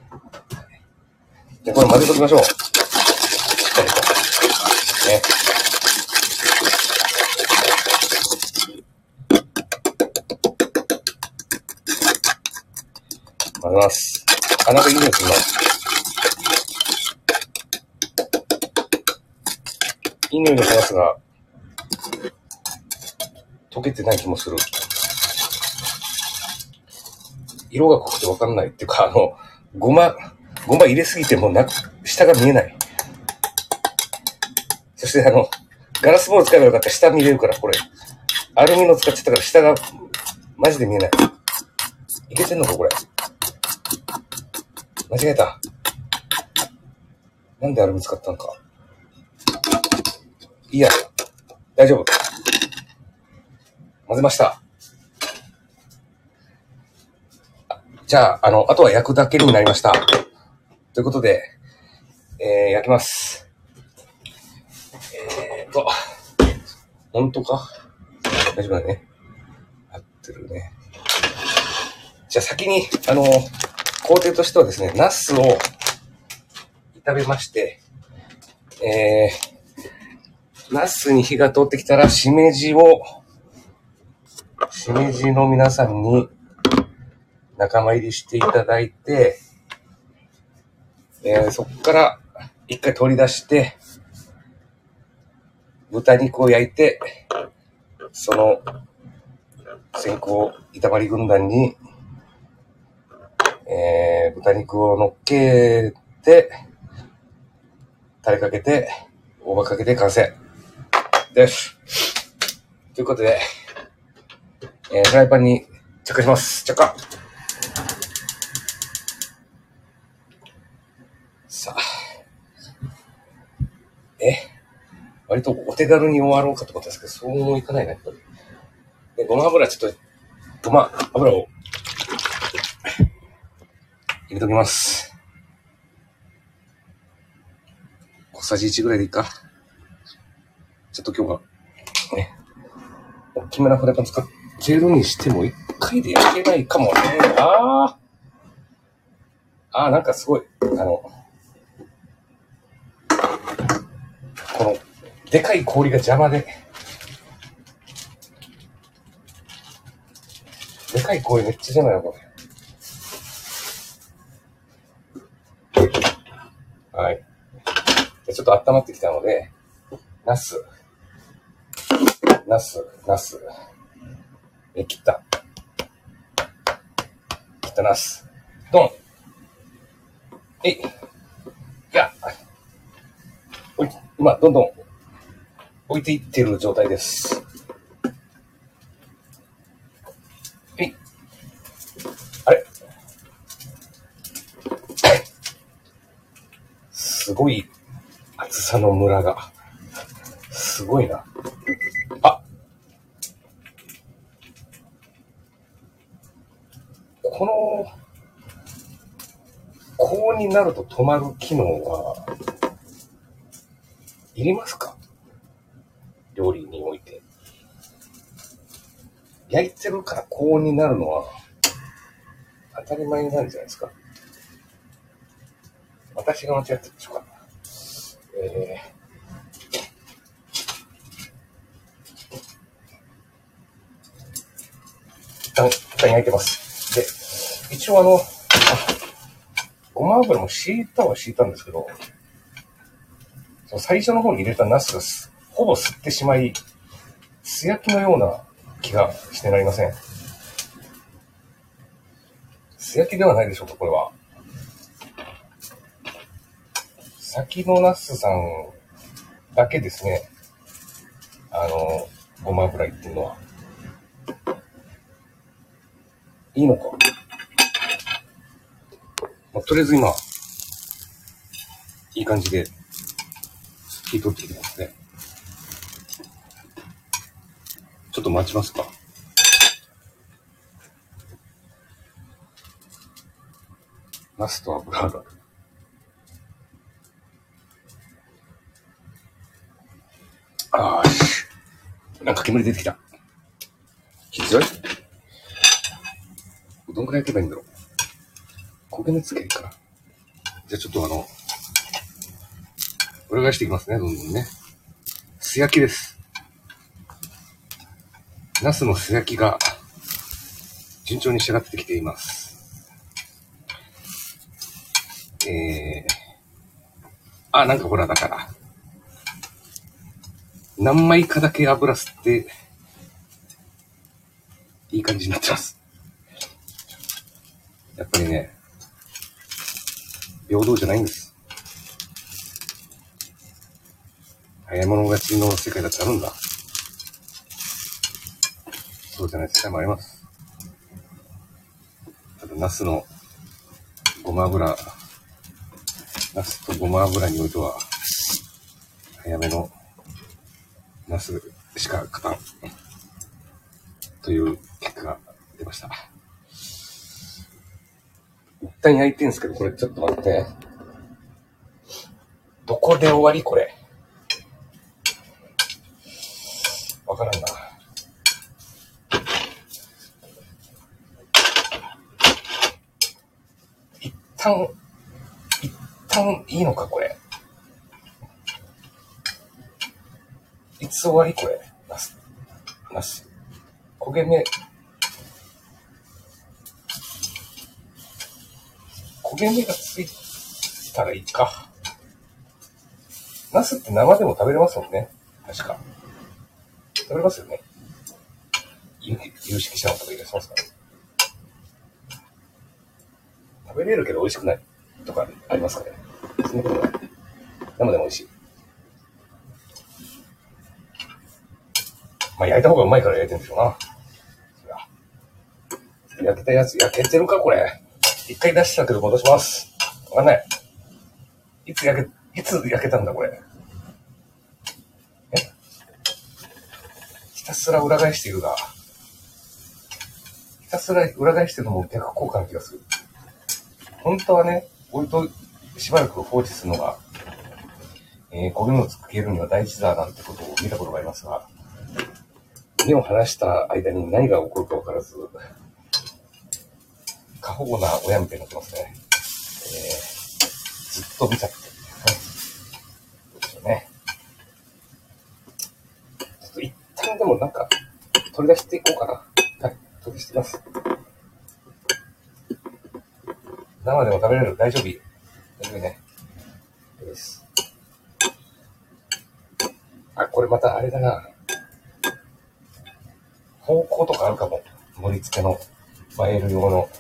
で、これ混ぜときましょう。しっかりと。ね。混ぜます。なんかいい匂いするな。いい匂いがしますが、溶けてない気もする。色が濃くてわかんないっていうか、ごま入れすぎても下が見えない。そしてガラスボール使えばよかったら下見れるから、これ。アルミの使っちゃったから下がマジで見えない。いけてんのか、これ。間違えた。なんでアルミ使ったのか。いいや。大丈夫。混ぜました。じゃあ、あとは焼くだけになりました。ということで、焼きます。本当か？大丈夫だね。合ってるね。じゃあ先に、工程としてはですね、ナスを炒めまして、ナスに火が通ってきたら、しめじの皆さんに仲間入りしていただいて、そこから一回取り出して、豚肉を焼いて、その先行板張り軍団に、豚肉を乗っけて、タレかけて、大葉かけて完成です。ということで、フライパンに着火します。着火。 割とお手軽に終わろうかと思ったんですけど、そうもいかないな、やっぱり。で、ごま油ちょっと、ごま油を入れときます。小さじ1ぐらいでいいか。ちょっと今日は、ね、大きめなフライパン使ってるにしても、1回で焼けないかもね。なんかすごい、この、でかい氷が邪魔で、でかい氷めっちゃ邪魔よ、これ。はい。でちょっと温まってきたので、ナス。切ったナス。ドン。今、どんどん置いていってる状態です。あれすごい厚さのムラが。すごいな。この、高温になると止まる機能は、いりますか？料理において。焼いてるから高温になるのは、当たり前になるんじゃないですか。私が間違ってるでしょうか。一旦焼いてます。で、一応ごま油も敷いたんですけど、その最初の方に入れたナスがほぼ吸ってしまい、素焼きのような気がしてなりません。素焼きではないでしょうか、これは。先のナスさんだけですね。ごま油いっていうのは。いいのか。とりあえず今、いい感じで、火取ってきてますね。ちょっと待ちますか。ナスと油が。なんか煙出てきた。きつい？どんくらい焼けばいいんだろう。焦げ目つけるから。じゃあちょっと裏返していきますね、どんどんね。素焼きです。ナスの素焼きが順調に仕上がってきています。なんかほらだから、何枚かだけ油吸って、いい感じになってます。やっぱりね、平等じゃないんです。早い者勝ちの世界だってあるんだ。そうじゃない世界もあります。ただ、ナスとごま油においては、早めのナスしか勝たん。という結果が出ました。一旦焼いてんすけど、これちょっと待って。どこで終わりこれ。わからんな。一旦いいのかこれ。いつ終わりこれ。ナス。焦げ目がついたらいいか。ナスって生でも食べれますもんね。確か。食べれますよね。有識者の方いらっしゃいますかね。食べれるけど美味しくないとかありますかね。そんなことない。生でも美味しい。焼いた方がうまいから焼いてるんでしょうな。焼けたやつ、焼けてるかこれ。一回出したけど戻します。わかんない。いつ焼けたんだこれ。 たすら裏返しているが、ひたすら裏返してるのも逆効果な気がする。本当はね、置いとしばらく放置するのが、焦げ目をつけるには大事だなんてことを見たことがありますが、目を離した間に何が起こるか分からず、過保護な親みたいになってますね。ずっと見ちゃってる。どうでしょうね。ちょっと一旦でもなんか取り出していこうかな。はい、取り出しています。生でも食べれる。大丈夫。大丈夫ね。です。あ、これまたあれだな。方向とかあるかも。盛り付けの映える用の。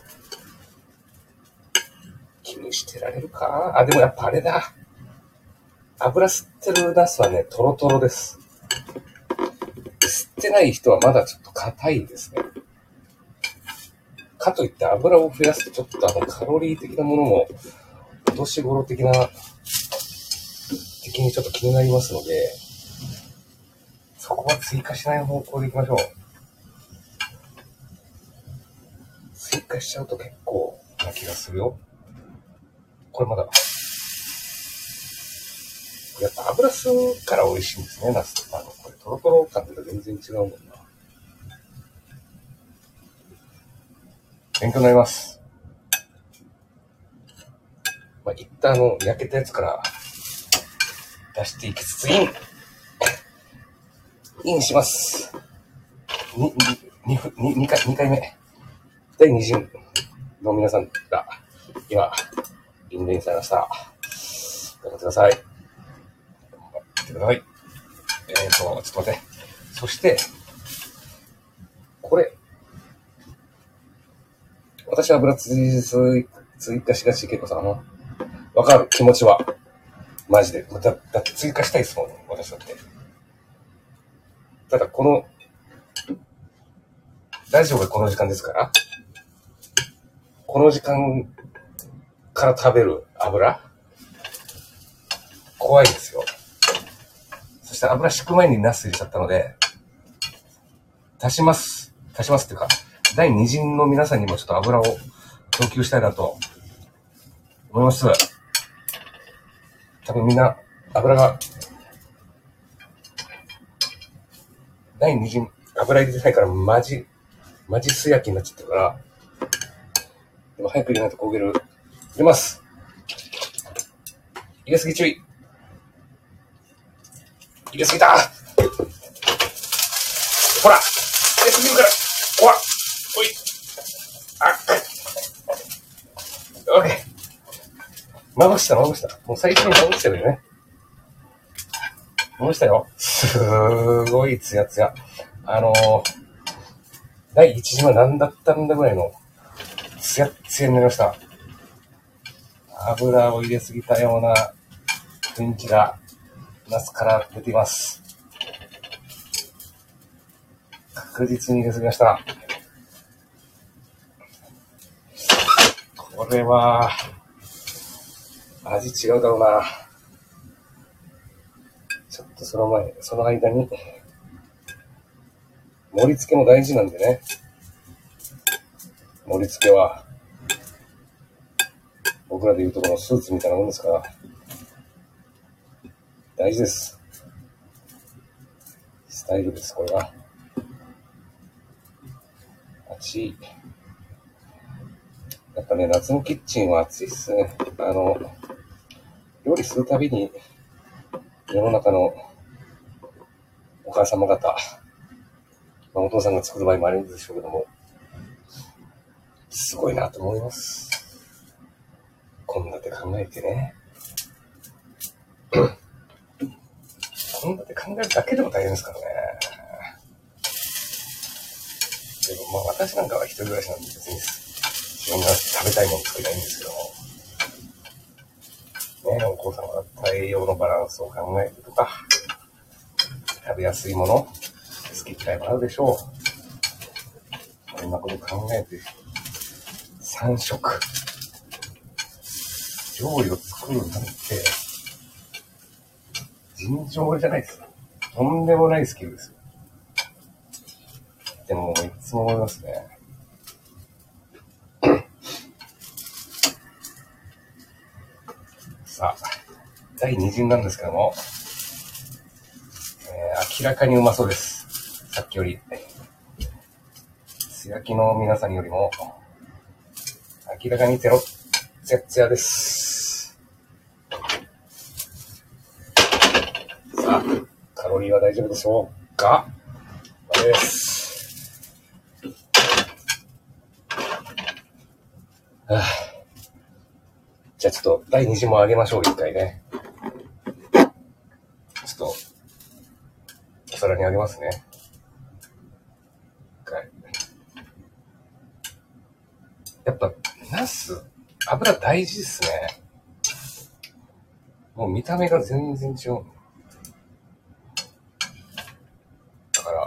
気にしてられるか？あ、でもやっぱあれだ。油吸ってるナスはね、トロトロです。吸ってない人はまだちょっと硬いですね。かといって油を増やすとちょっとカロリー的なものも、お年頃的にちょっと気になりますので、そこは追加しない方向でいきましょう。追加しちゃうと結構な気がするよ。これまだ。やっぱ油吸うから美味しいんですね、ナス。これトロトロ感と全然違うもんな。勉強になります。一旦焼けたやつから出していきつつインします。2回目。第2陣の皆さんが今、インレインされました。頑張ってください。頑張ってください。ちょっと待って。そして、これ、私は油追加しがち、結構さ、わかる気持ちは。マジで。だって追加したいですもん、私だって。ただこの、ラジオがこの時間ですから、この時間から食べる油、怖いですよ。そして油敷く前にナス入れちゃったので、足しますっていうか、第2陣の皆さんにもちょっと油を供給したいなと思います。多分みんな油が、第2陣油入れてないからマジ素焼きになっちゃってるから、でも早く入れないと焦げる。入れます。入れすぎ注意。入れすぎた。ほら、入れすぎるから。ほら、おい。オッケー。まぶした。もう最初にまぶしたよね。まぶしたよ。すごいツヤツヤ。第1次は何だったんだぐらいのツヤッツヤになりました。油を入れすぎたような雰囲気がナスから出ています。確実に入れすぎました。これは味違うだろうな。ちょっとその間に盛り付けも大事なんでね。盛り付けは僕らでいうとこのスーツみたいなもんですから大事です。スタイルです、これは。暑い。やっぱね、夏のキッチンは暑いっすね。料理するたびに世の中のお母様方、お父さんが作る場合もあるんでしょうけども、すごいなと思います。献立考えてね。献立考えるだけでも大変ですからね。でも私なんかは一人暮らしなんで別に自分が食べたいもの作りたいんですけども、ね、お子様だったら栄養のバランスを考えるとか、食べやすいもの、好き嫌いもあるでしょう。こんなこと考えて、3食。料理を作るなんて、尋常じゃないです。とんでもないスキルですよ。 ってもいつも思いますね。さあ、第2陣なんですけども、明らかにうまそうです。さっきより。素焼きの皆さんよりも、明らかにツヤツヤです。さあ、カロリーは大丈夫でしょうか？です。じゃあちょっと第2陣も上げましょう、一回ね。ちょっと、お皿にあげますね。やっぱ、ナス、油大事ですね。もう見た目が全然違う。だから、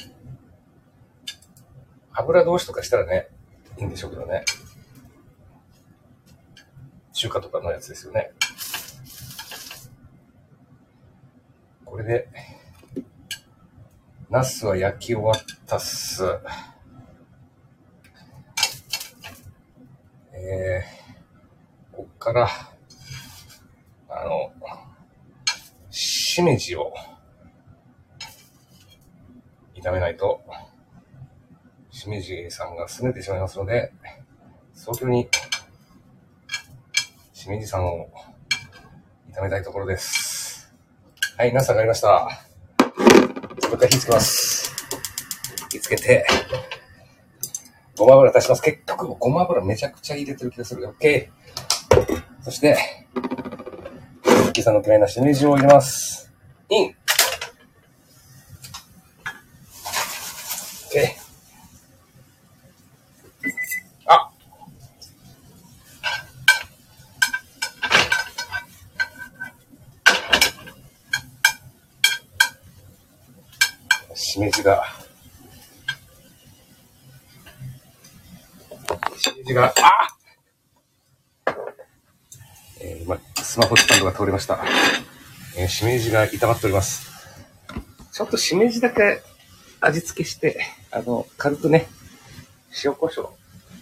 油通しとかしたらね、いいんでしょうけどね。中華とかのやつですよね。これで、ナスは焼き終わったっす。こっから、しめじを炒めないと、しめじさんが拗ねてしまいますので、早急に、しめじさんを炒めたいところです。はい、ナス上がりました。もう一回火つけます。火つけて、ごま油足します。結局、ごま油めちゃくちゃ入れてる気がする。OK。そして、ミッキーさんの嫌いなしめじを入れます。イン。OK。あ。しめじが、今、スマホスタンドが通りました。しめじが炒まっております。ちょっとしめじだけ味付けして、軽くね、塩コショウ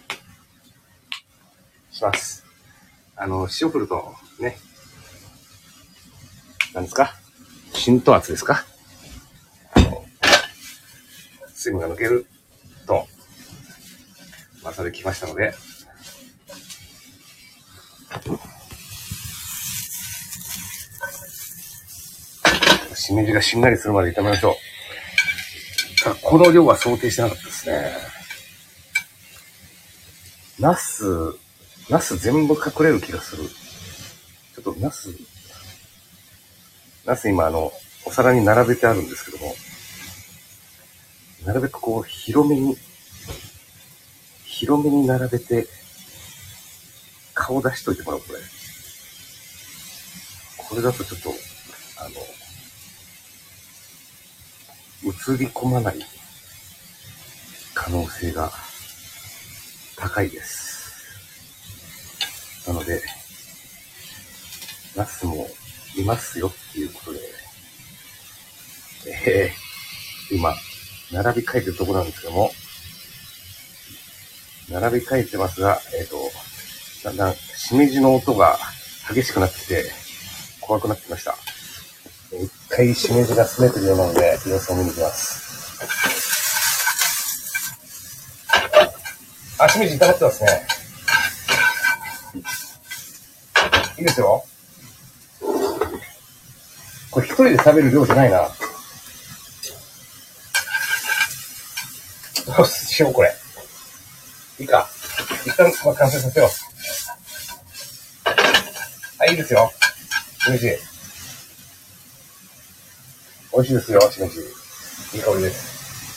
します。塩振るとね、何ですか？浸透圧ですか？水分が抜けると、それきましたので、しめじがしんなりするまで炒めましょう。ただこの量は想定してなかったですね。ナス全部隠れる気がする。ちょっとナス今お皿に並べてあるんですけども、なるべくこう広めに並べて、顔出しといてもらおう、これ。これだとちょっと、映り込まない可能性が高いです。なので、ナスもいますよっていうことで、今、並び替えてるところなんですけども、並び替えてますが、だんだんしめじの音が激しくなってきて、怖くなってきました。一回しめじが拗ねてるようなので、様子を見に行きます。あ、しめじ炒まってますね。いいですよ。これ一人で食べる量じゃないな。どうしよう、これ。いいか。一旦、完成させよう。はい、いいですよ。しめじ。美味しいですよ、しめじ。いい香りです。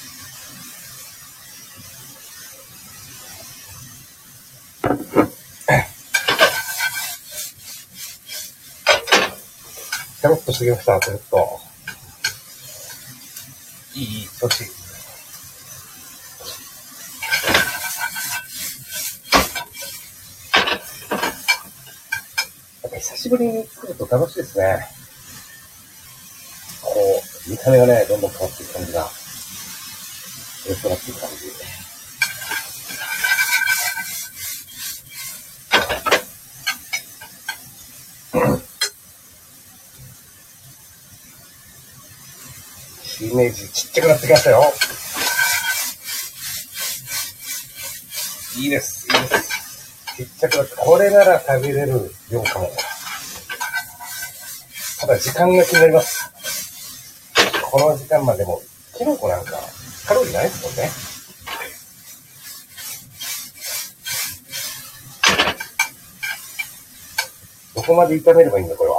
ペロッとしてきました、ペロッと。いい、調子。久しぶりに作ると楽しいですね。こう、見た目がね、どんどん変わっていく感じが。 レストランっていう感じで。イメージちっちゃくなってきましたよ。いいです、いいです。ちっちゃくなって、これなら食べれる量かも。ただ時間が気になります。この時間までも、キノコなんかカロリーないですもんね。どこまで炒めればいいんだ、これは。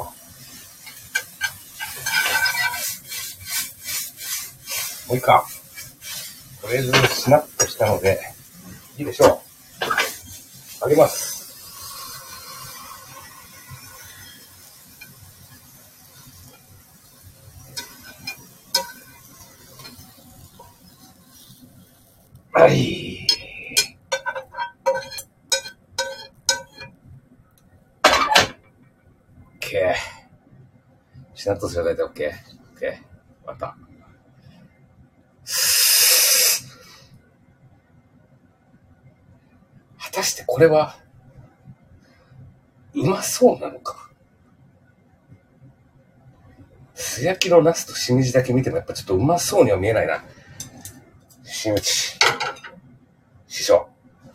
もういいか。とりあえずしなっとしたので、いいでしょう。揚げます。はい。OK。しなっとすれば大体 OK。OK。また。果たしてこれは、うまそうなのか。素焼きのナスとしめじだけ見てもやっぱちょっとうまそうには見えないな。しめじ。師匠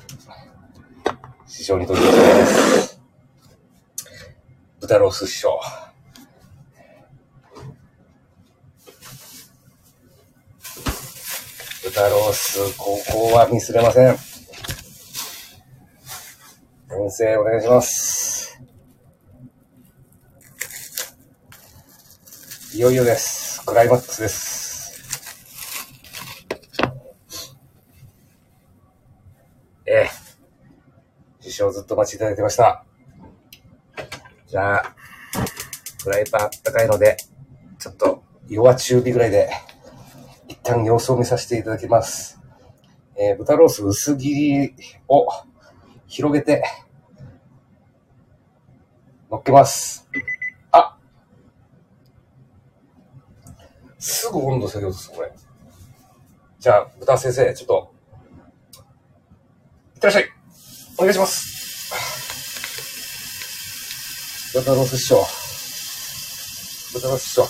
にとってはです。豚ロース師匠。豚ロース、ここはミスれません。先生、お願いします。いよいよです。クライマックスです。師匠ずっと待ちいただいてました。じゃあ、フライパンあったかいので、ちょっと弱中火ぐらいで、一旦様子を見させていただきます。豚ロース薄切りを広げて、乗っけます。あ、すぐ温度下げようとする、これ。じゃあ、豚先生、ちょっと、いってらっしゃい。お願いします。豚ロース師匠。豚ロース師匠。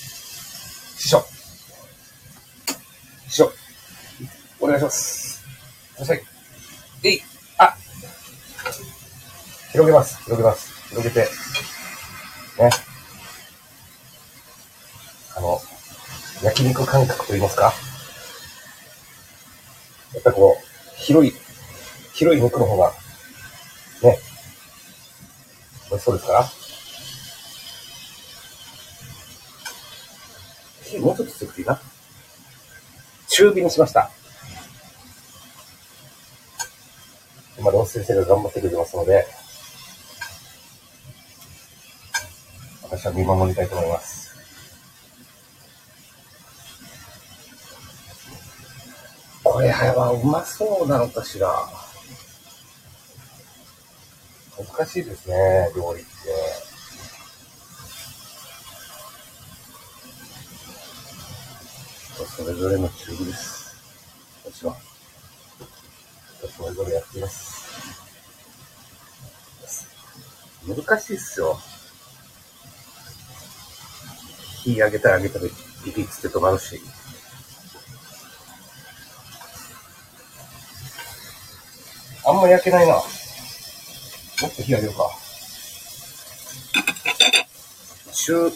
師匠。お願いします。いらっしゃい。あ、広げます。広げて。ね。焼肉感覚と言いますか。やっぱりこう、広い肉の方が、ね、美味しそうですから。火もうちょっと強くていいな。中火にしました。今、ロース先生が頑張ってくれてますので、私は見守りたいと思います。これはうまそうなのかしら。難しいですね、料理って。それぞれの中火です。私は。それぞれやっています。難しいっすよ。火上げたらビビッつって止まるし。あんま焼けないな。もっと火上げるか。強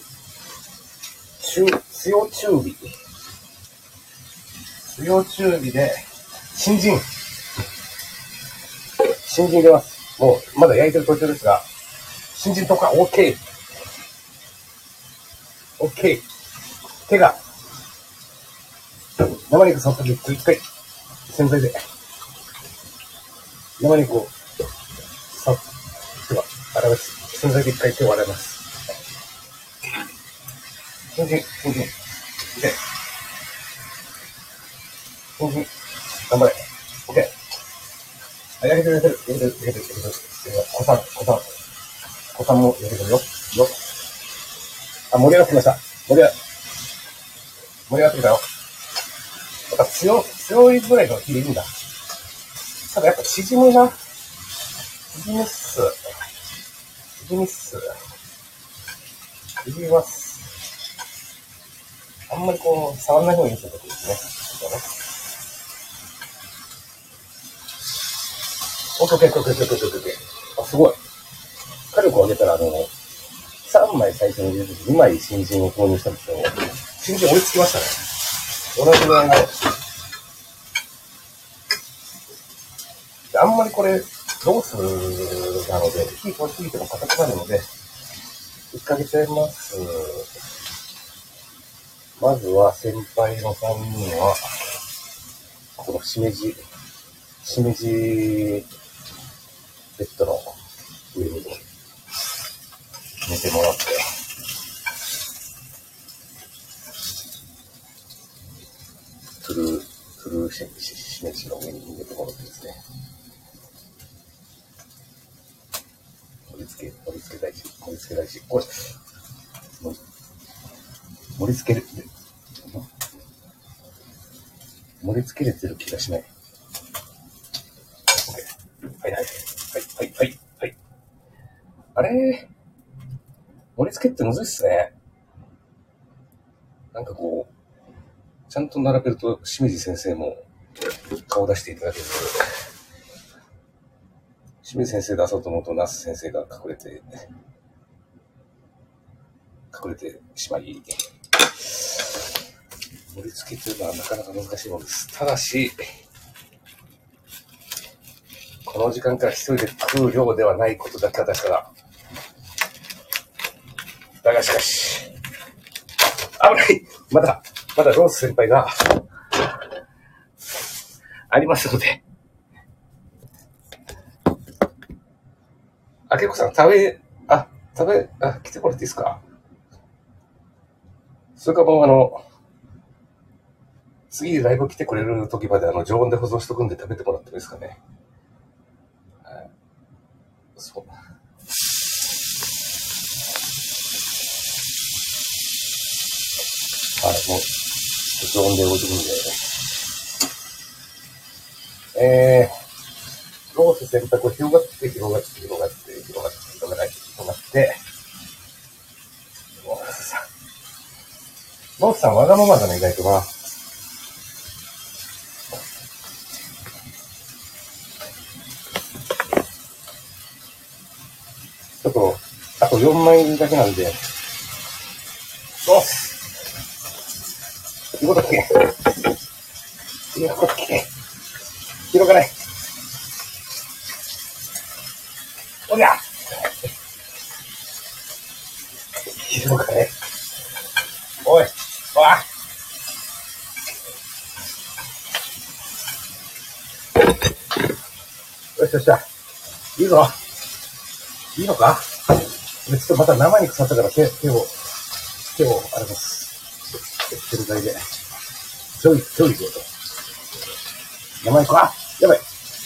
中火。強中火で、新人入れます。もう、まだ焼いてる途中ですが、新人とか OK。手が、生肉触った時一回、洗剤で、生肉を、手は洗います。洗剤で一回手を洗います。新人。で、新人、頑張れ。OK。焼けてる。子さんも焼けてるよ。あ、盛り上がってきました。盛り上がってきたよ。 ぱ強いぐらいの火でいいんだ。ただやっぱ縮むな。縮みます。あんまりこう、触らない方がいいってことですね。オッケー。あ、すごい。火力を上げたら、3枚最初に入れて2枚新人を投入したんですけど、新人追いつきましたね。同じぐらいの。あんまりこれ、ロースなので、火通しすぎても硬くなるので、1か月やります。まずは先輩の3人は、このしめじベッドの上に寝てもらって、トゥルーしめじの上に寝てもらってですね。盛り付け大事。これ、盛り付けれてる気がしない。はい。あれ盛り付けってむずいっすね。なんかこう、ちゃんと並べると清水先生も顔出していただけず、清水先生出そうと思うと那須先生が隠れてしまい、盛り付けというのはなかなか難しいものです。ただし、この時間から一人で食う量ではないことだけは確かだ。だがしかし、危ない。まだロース先輩がありますので。あけこさん、来てもらっていいですか？それかもう次ライブ来てくれる時まで常温で保存しとくんで食べてもらってもいいですかね。そう。はい、もう、常温で置いとくんで。ロース選択を広がって、ロースさんわがままだね、意外とな。ちょっと、あと4枚だけなんで、ロース広がない。おりゃ広がない。おい、わよし。いいぞ。いいのか？ちょっとまた生に腐ったから手を、あれます。手る材で。ちょいぞと。生にか？やばい。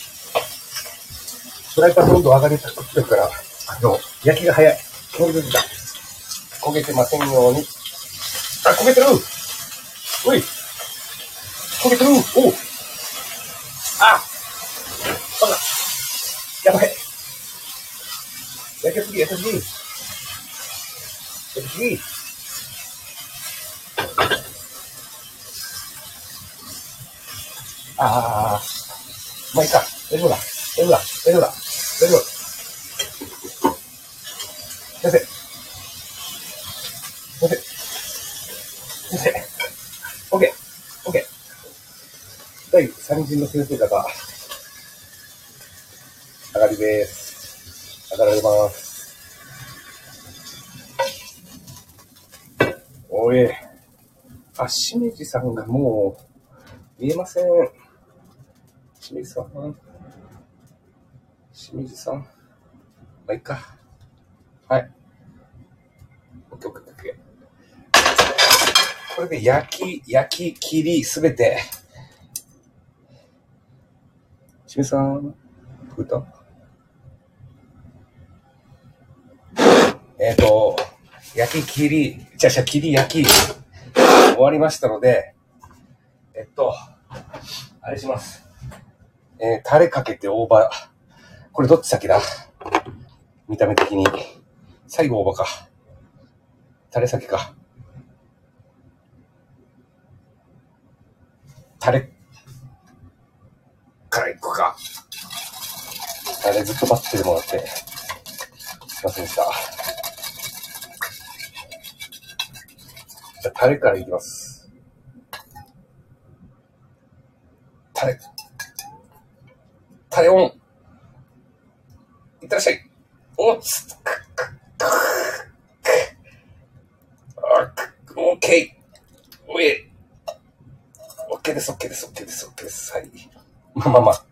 フライパンの温度上がりたくってるから、焼きが早い。焦げてませんように。あ、焦げてる！おい！焦げてる！おう！あ！バカ！やばい！焼けすぎ！まあいいか。大丈夫だ。先生。オッケー。第3陣の先生方、上がりです。上がられます。おい。あ、しめじさんがもう、見えません。しめじさん。まあ、いいか。はい。オッケー。これで焼き切りすべて。しめさん、歌？切り焼き終わりましたので、 あれします。タレかけて大葉。これどっち先だ？見た目的に。最後大葉か。タレ先か。タレからいくか。タレずっと待っててもらって。すいませんでした。じゃあタレからいきます。タレオン。いってらっしゃい。おっつ。オッケー。おえ。オッケーです、オッケーです、オッケーです、オッケーです。はい。まあ。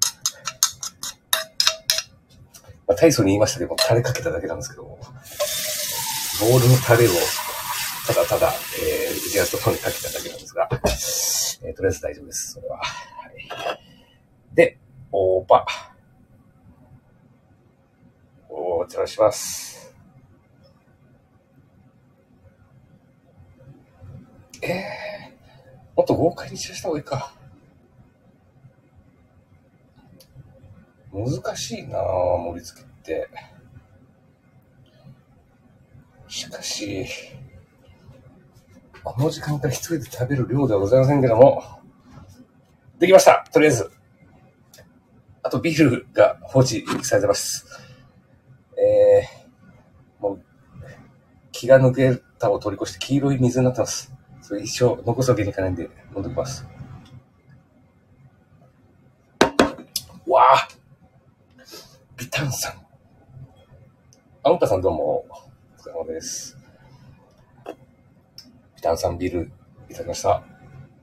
大層に言いましたけど、タレかけただけなんですけど、ボールのタレをただ、打ち合わせととにかけただけなんですが、とりあえず大丈夫です、それは。はい、で、大葉。お茶をします。もっと豪快に散らした方がいいか。難しいなぁ、盛り付けって。しかし、この時間から一人で食べる量ではございませんけども、できました、とりあえず。あとビールが放置されてます。もう、気が抜けたを通り越して黄色い水になってます。それ一生残すわけにいかないんで飲んでおきます。わあ、ビタンさん。あんたさんどうも、お疲れ様です。ビタンさんビールいただきました。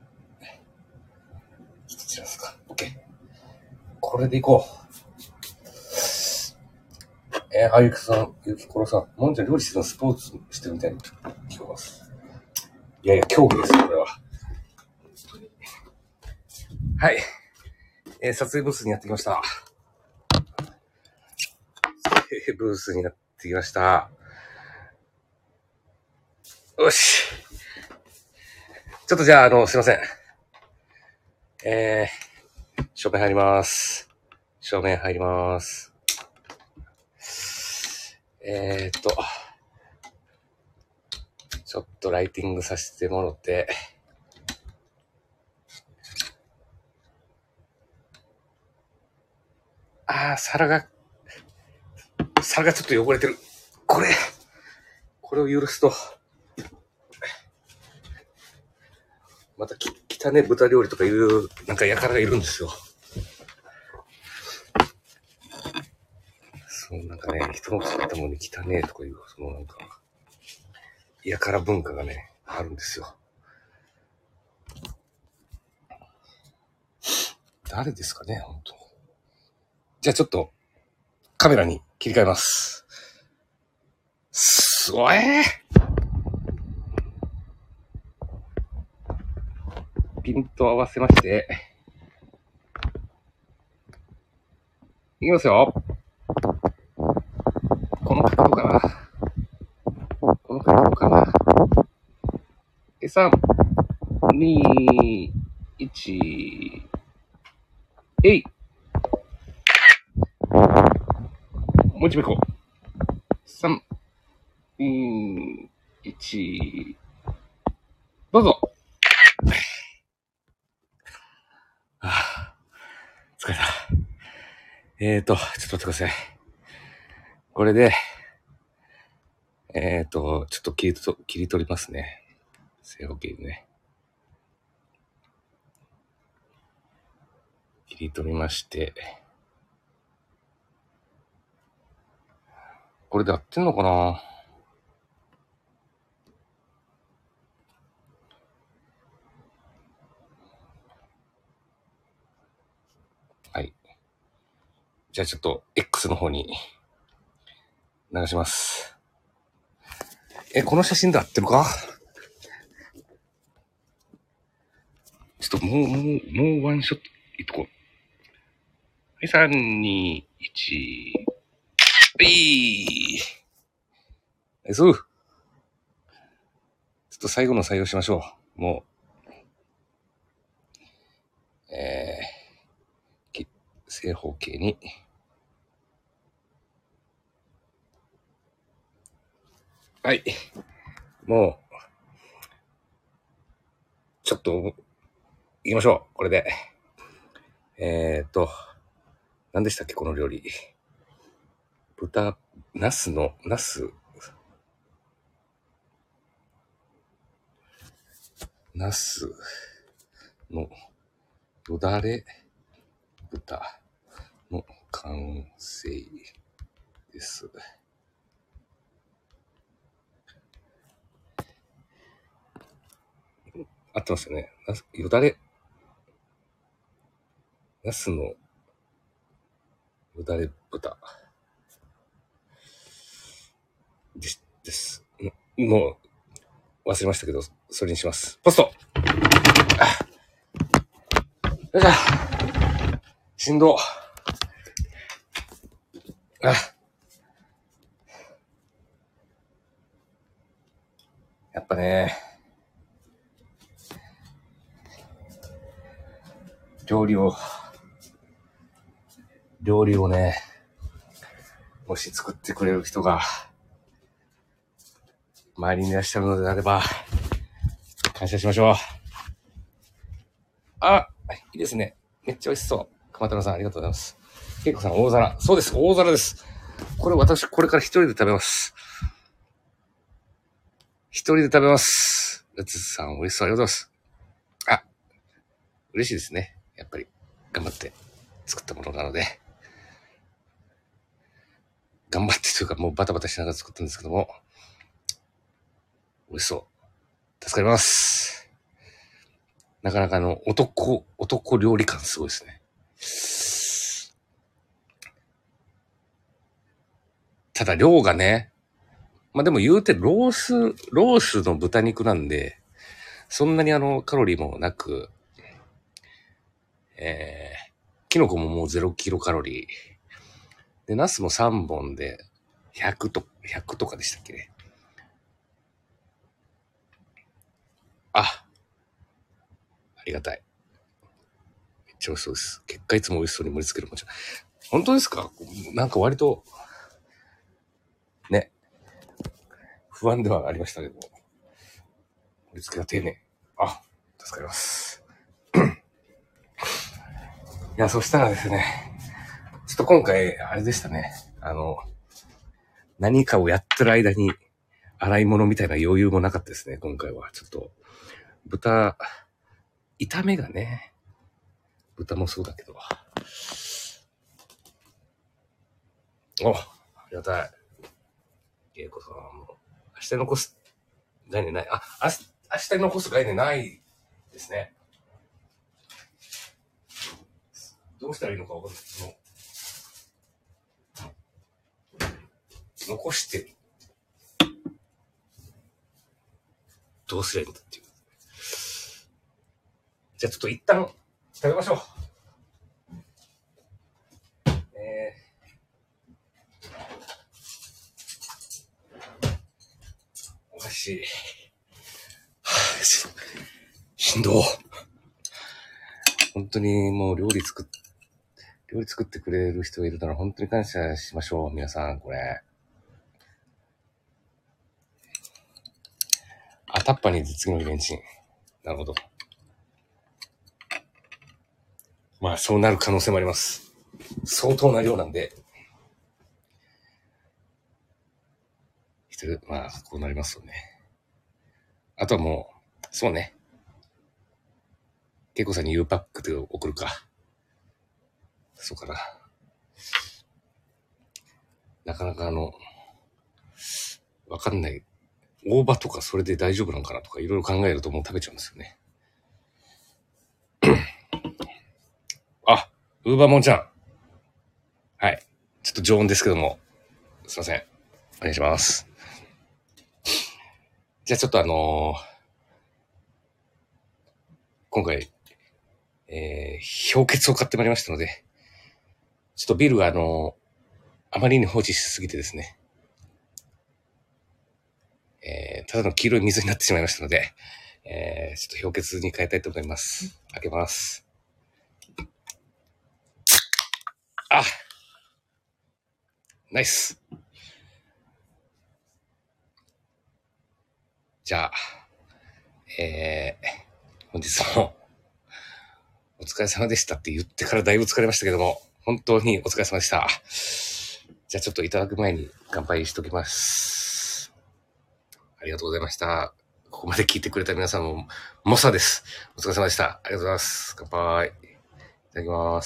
ちょっと散らすか。OK。これでいこう。ゆきさん、ゆきころさん、もんちゃん料理してるのスポーツしてるみたいに聞こえます。いや、競技ですよ、これは。はい。撮影ブースにやってきました。ブースにやってきました。よし。ちょっとじゃあ、すいません。照明入ります。照明入ります。ちょっとライティングさせてもらって。皿がちょっと汚れてる。これを許すと、また汚ね豚料理とかいうなんか輩がいるんですよ。そうなんかね、人の作ったものに汚ねとかいうそのなんか輩文化がねあるんですよ。誰ですかね、本当。じゃあちょっとカメラに切り替えます。すごい。ピント合わせまして、いきますよ。この角度かな。3、2、1、えい。もう一度行こう。3、2、1、どうぞ。疲れた。ちょっと待ってください。これで、ちょっと切り取りますね。正方形ね。切り取りまして。これで合ってんのかな？はい。じゃあちょっと X の方に流します。この写真で合ってるか？ちょっともうワンショットいっとこう。はい、3、2、1、そう。ちょっと最後の採用しましょう。もう。 正方形に、はい。もう、ちょっと、行きましょう。これで。何でしたっけ、この料理。ナスのよだれ豚の完成です。合ってますよね。ナスのよだれ豚です。もう忘れましたけど、それにします。ポスト。よいしょ。しんど。やっぱね、料理をね、もし作ってくれる人が周りにいらっしゃるのであれば、感謝しましょう。いいですね。めっちゃ美味しそう。熊太郎さん、ありがとうございます。けいこさん、大皿。そうです、大皿です。私、これから一人で食べます。一人で食べます。レツさん、美味しそう。ありがとうございます。嬉しいですね。やっぱり、頑張って作ったものなので。頑張ってというか、もうバタバタしながら作ったんですけども、美味しそう。助かります。なかなか男料理感すごいですね。ただ量がね、まあでも言うてロースの豚肉なんで、そんなにカロリーもなく、キノコももう0キロカロリー。で、ナスも3本で100とかでしたっけね。ありがたい。めっちゃ美味しそうです。結果いつも美味しそうに盛り付けるもちろん。本当ですか？なんか割と、ね、不安ではありましたけど、盛り付けが丁寧。助かります。いや、そしたらですね、ちょっと今回、あれでしたね。何かをやってる間に、洗い物みたいな余裕もなかったですね、今回は。ちょっと、炒めがね、豚もそうだけど。ありがたい。けいこさん、もう、明日残す概念ない。明日残す概念ないですね。どうしたらいいのかわかんないけど、残してどうすればいいんだっていう。じゃあちょっと一旦食べましょう。お箸。しんど。本当にもう料理作ってくれる人がいるなら本当に感謝しましょう。皆さん、これ。タッパーに次の日レンチン。なるほど。まあ、そうなる可能性もあります。相当な量なんで。まあ、こうなりますよね。あとはもう、そうね。ケイコさんに U パックで送るか。そうかな。なかなかわかんない。大葉とかそれで大丈夫なのかなとかいろいろ考えるともう食べちゃうんですよね。ウーバーモンちゃん。はい。ちょっと常温ですけども。すいません。お願いします。じゃあちょっと今回、氷結を買ってまいりましたので、ちょっとビールがあまりに放置しすぎてですね、ただの黄色い水になってしまいましたので、ちょっと氷結に変えたいと思います。開けます。 あ、ナイス。じゃあ、本日もお疲れ様でしたって言ってからだいぶ疲れましたけども、本当にお疲れ様でした。じゃあちょっといただく前に乾杯しときます。ありがとうございました。ここまで聞いてくれた皆さんも、モサです。お疲れ様でした。ありがとうございます。乾杯。いただきます。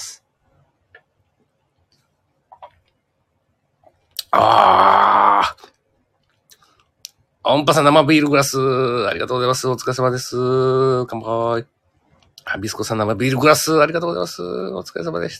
音波さん生ビールグラス、ありがとうございます。お疲れ様です。乾杯。ビスコさん生ビールグラス、ありがとうございます。お疲れ様でした。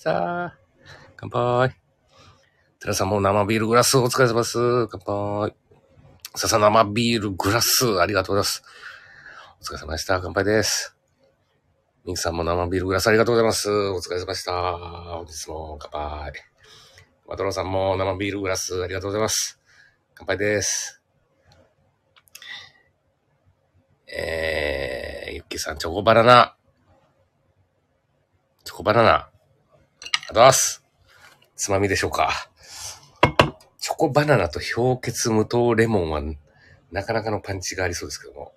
乾杯。テラさんも生ビールグラス、お疲れ様です。乾杯。笹生ビールグラス、ありがとうございます。お疲れ様でした。乾杯です。ミキさんも生ビールグラス、ありがとうございます。お疲れ様でした。本日も乾杯。マトロさんも生ビールグラス、ありがとうございます。乾杯です。ゆっきーさん、チョコバナナ。チョコバナナ。ありがとうございます。つまみでしょうか。チョコバナナと氷結無糖レモンはなかなかのパンチがありそうですけども。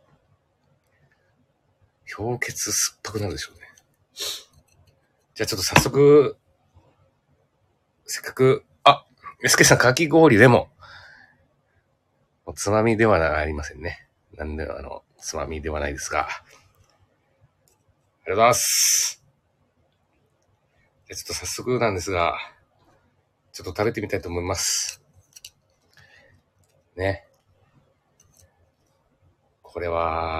氷結酸っぱくなるでしょうね。じゃあちょっと早速、せっかく、SK さんかき氷レモン。つまみではありませんね。なんでつまみではないですが。ありがとうございます。じゃあちょっと早速なんですが、ちょっと食べてみたいと思います。ね。これは、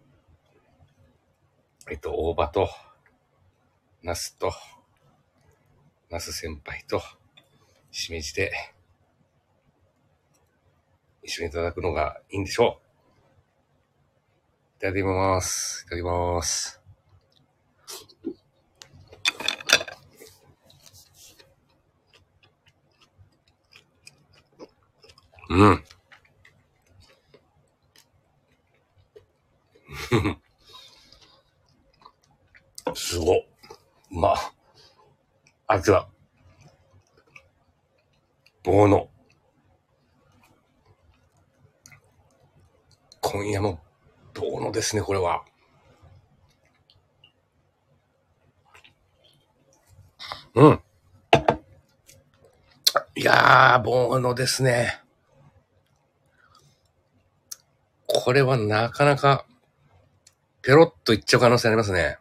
大葉と、ナスと、ナス先輩と、しめじで、一緒にいただくのがいいんでしょう。いただきます。いただきます。うん。すごっ。味は、棒の。今夜も棒のですね、これは。うん。いやー、棒のですね。これはなかなか、ペロッといっちゃう可能性ありますね。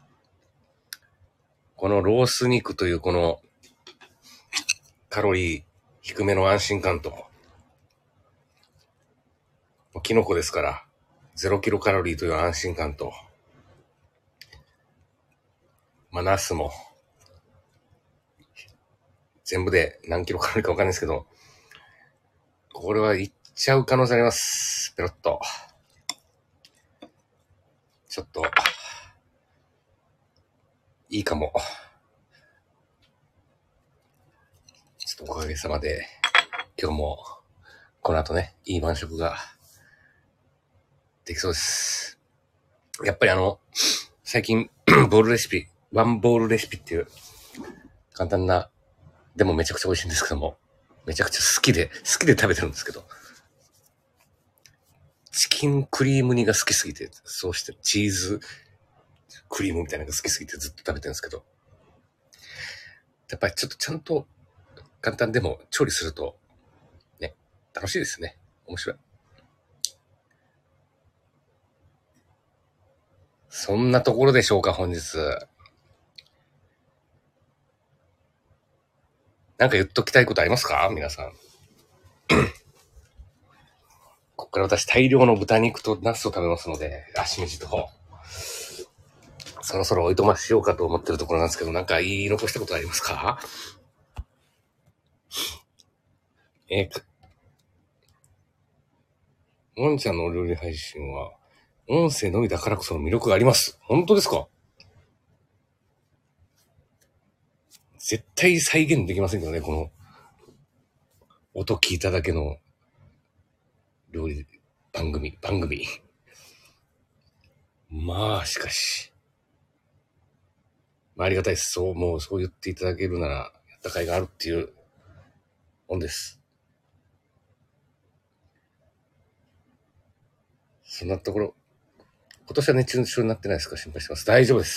このロース肉というこの、カロリー低めの安心感と、キノコですから、0キロカロリーという安心感と、ナスも、全部で何キロカロリーかわかんないですけど、これはいっちゃう可能性あります。ペロッと。ちょっと、いいかも。ちょっとおかげさまで、今日も、この後ね、いい晩食が、できそうです。やっぱり最近、ボールレシピ、ワンボールレシピっていう、簡単な、でもめちゃくちゃ美味しいんですけども、めちゃくちゃ好きで食べてるんですけど、チキンクリーム煮が好きすぎて、そうしてチーズクリームみたいなのが好きすぎてずっと食べてるんですけど、やっぱりちょっとちゃんと簡単でも調理すると、ね、楽しいですね。面白い。そんなところでしょうか、本日。なんか言っときたいことありますか皆さん。こっから私大量の豚肉とナスを食べますので、しめじと。そろそろおいとましようかと思ってるところなんですけど、なんか言い残したことありますか？もんちゃんのお料理配信は、音声のみだからこその魅力があります。本当ですか？絶対再現できませんけどね、この、音聞いただけの料理番組。しかし。ありがたいです。そう言っていただけるなら、やっった甲斐があるっていうもんです。そんなところ、今年は熱中症になってないですか？心配してます。大丈夫です。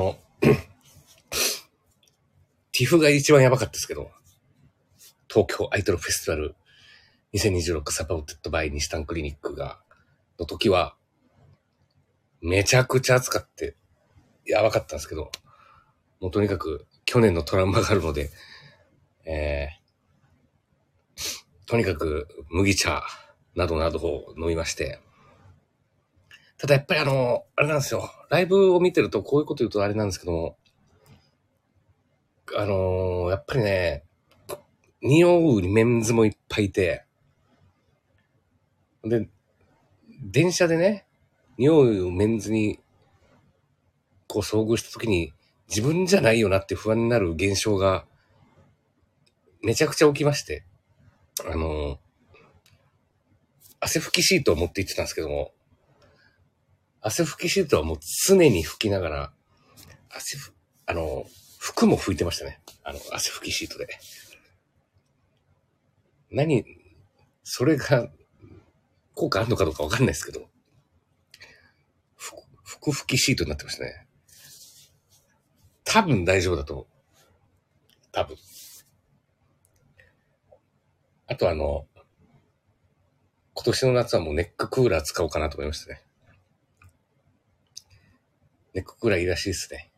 ティフが一番やばかったですけど、東京アイドルフェスティバル2026サポーテッドバイ西丹クリニックの時は、めちゃくちゃ暑かって、やばかったんですけど、もうとにかく去年のトラウマがあるので、とにかく麦茶などなどを飲みまして、ただやっぱりあれなんですよ。ライブを見てるとこういうこと言うとあれなんですけども、やっぱりね、匂うメンズもいっぱいいて、で、電車でね、匂うメンズにこう遭遇したときに自分じゃないよなって不安になる現象がめちゃくちゃ起きまして、汗拭きシートを持って行ってたんですけども、汗拭きシートはもう常に拭きながら、服も拭いてましたね。汗拭きシートで。それが効果あるのかどうかわかんないですけど、服拭きシートになってましたね。多分大丈夫だと思う。多分。あと今年の夏はもうネッククーラー使おうかなと思いましたね。ネッククーラーいいらしいですね。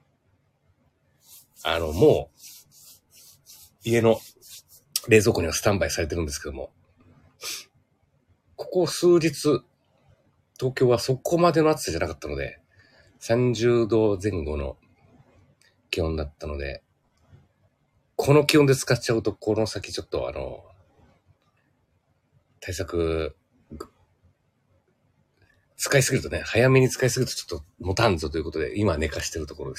もう、家の冷蔵庫にはスタンバイされてるんですけども、ここ数日、東京はそこまでの暑さじゃなかったので、30度前後の気温だったので、この気温で使っちゃうと、この先ちょっと対策、使いすぎるとね、早めに使いすぎるとちょっと持たんぞということで、今寝かしてるところです。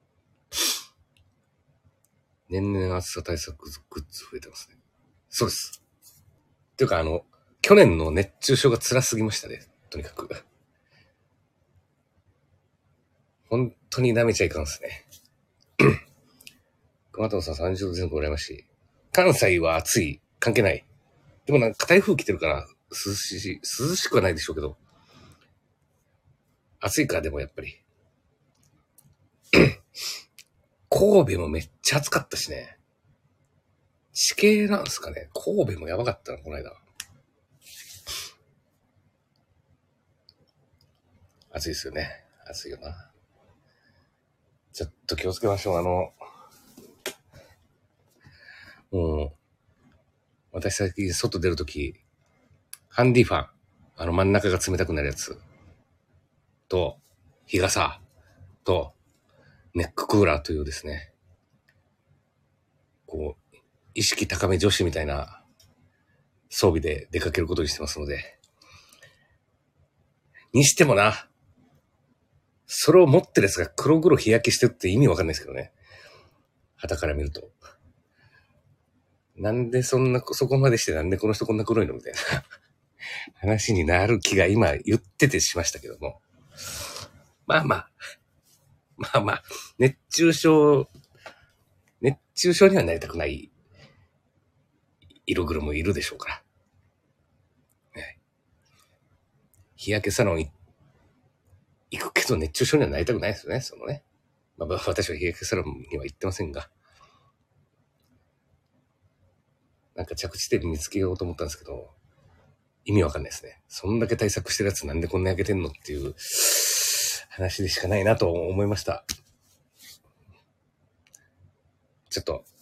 年々暑さ対策グッズ増えてますね。そうです。っていうか去年の熱中症が辛すぎましたね。とにかく。本当に舐めちゃいかんですね。熊藤さん30度前後羨ましい。関西は暑い。関係ない。でもなんか台風来てるから涼しくはないでしょうけど。暑いか、でもやっぱり。神戸もめっちゃ暑かったしね。地形なんですかね。神戸もやばかったな、この間。暑いですよね。暑いよな。ちょっと気をつけましょう。もう、私最近外出るとき、ハンディファン、真ん中が冷たくなるやつ、と、日傘、と、ネッククーラーというですね、こう、意識高め女子みたいな装備で出かけることにしてますので、にしてもな、それを持ってるやつが黒々日焼けしてるって意味わかんないですけどね。旗から見ると。なんでそこまでしてなんでこの人こんな黒いのみたいな話になる気が今言っててしましたけども。まあ、熱中症にはなりたくない色黒もいるでしょうから。ね、日焼けサロン行くけど熱中症にはなりたくないですよね、そのね。まあ、私は日焼けサロンには行ってませんが。なんか着地点見つけようと思ったんですけど、意味わかんないですね。そんだけ対策してるやつなんでこんな焼けてんのっていう話でしかないなと思いました。ちょっと、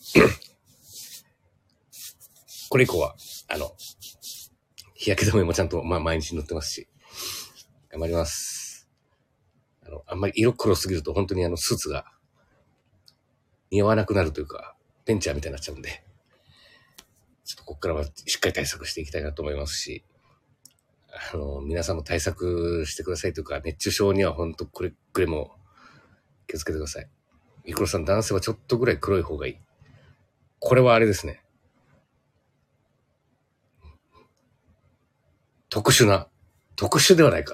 これ以降は、日焼け止めもちゃんと、毎日塗ってますし、頑張ります。あんまり色黒すぎると本当にスーツが似合わなくなるというか、ベンチャーみたいになっちゃうんで、ちょっとここからはしっかり対策していきたいなと思いますし、皆さんも対策してくださいというか、熱中症には本当くれぐれも気をつけてください。イクロさん、男性はちょっとぐらい黒い方がいい。これはあれですね。特殊ではないか。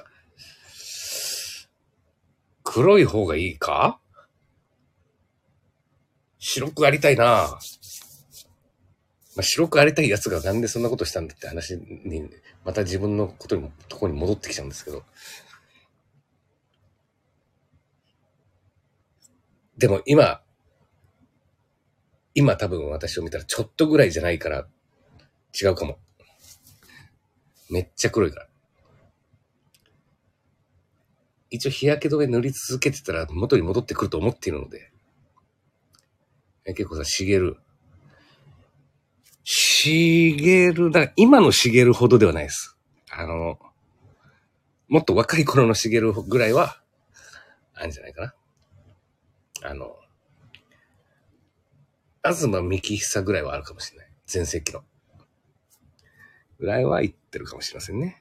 黒い方がいいか？ 白くありたいな。白くありたいやつがなんでそんなことしたんだって話に、また自分のところに戻ってきちゃうんですけど。でも今多分私を見たらちょっとぐらいじゃないから違うかも。めっちゃ黒いから。一応日焼け止め塗り続けてたら元に戻ってくると思っているので。結構さ、今の茂ほどではないです。もっと若い頃の茂ぐらいは、あるんじゃないかな。東幹久ぐらいはあるかもしれない。前世紀の。ぐらいは言ってるかもしれませんね。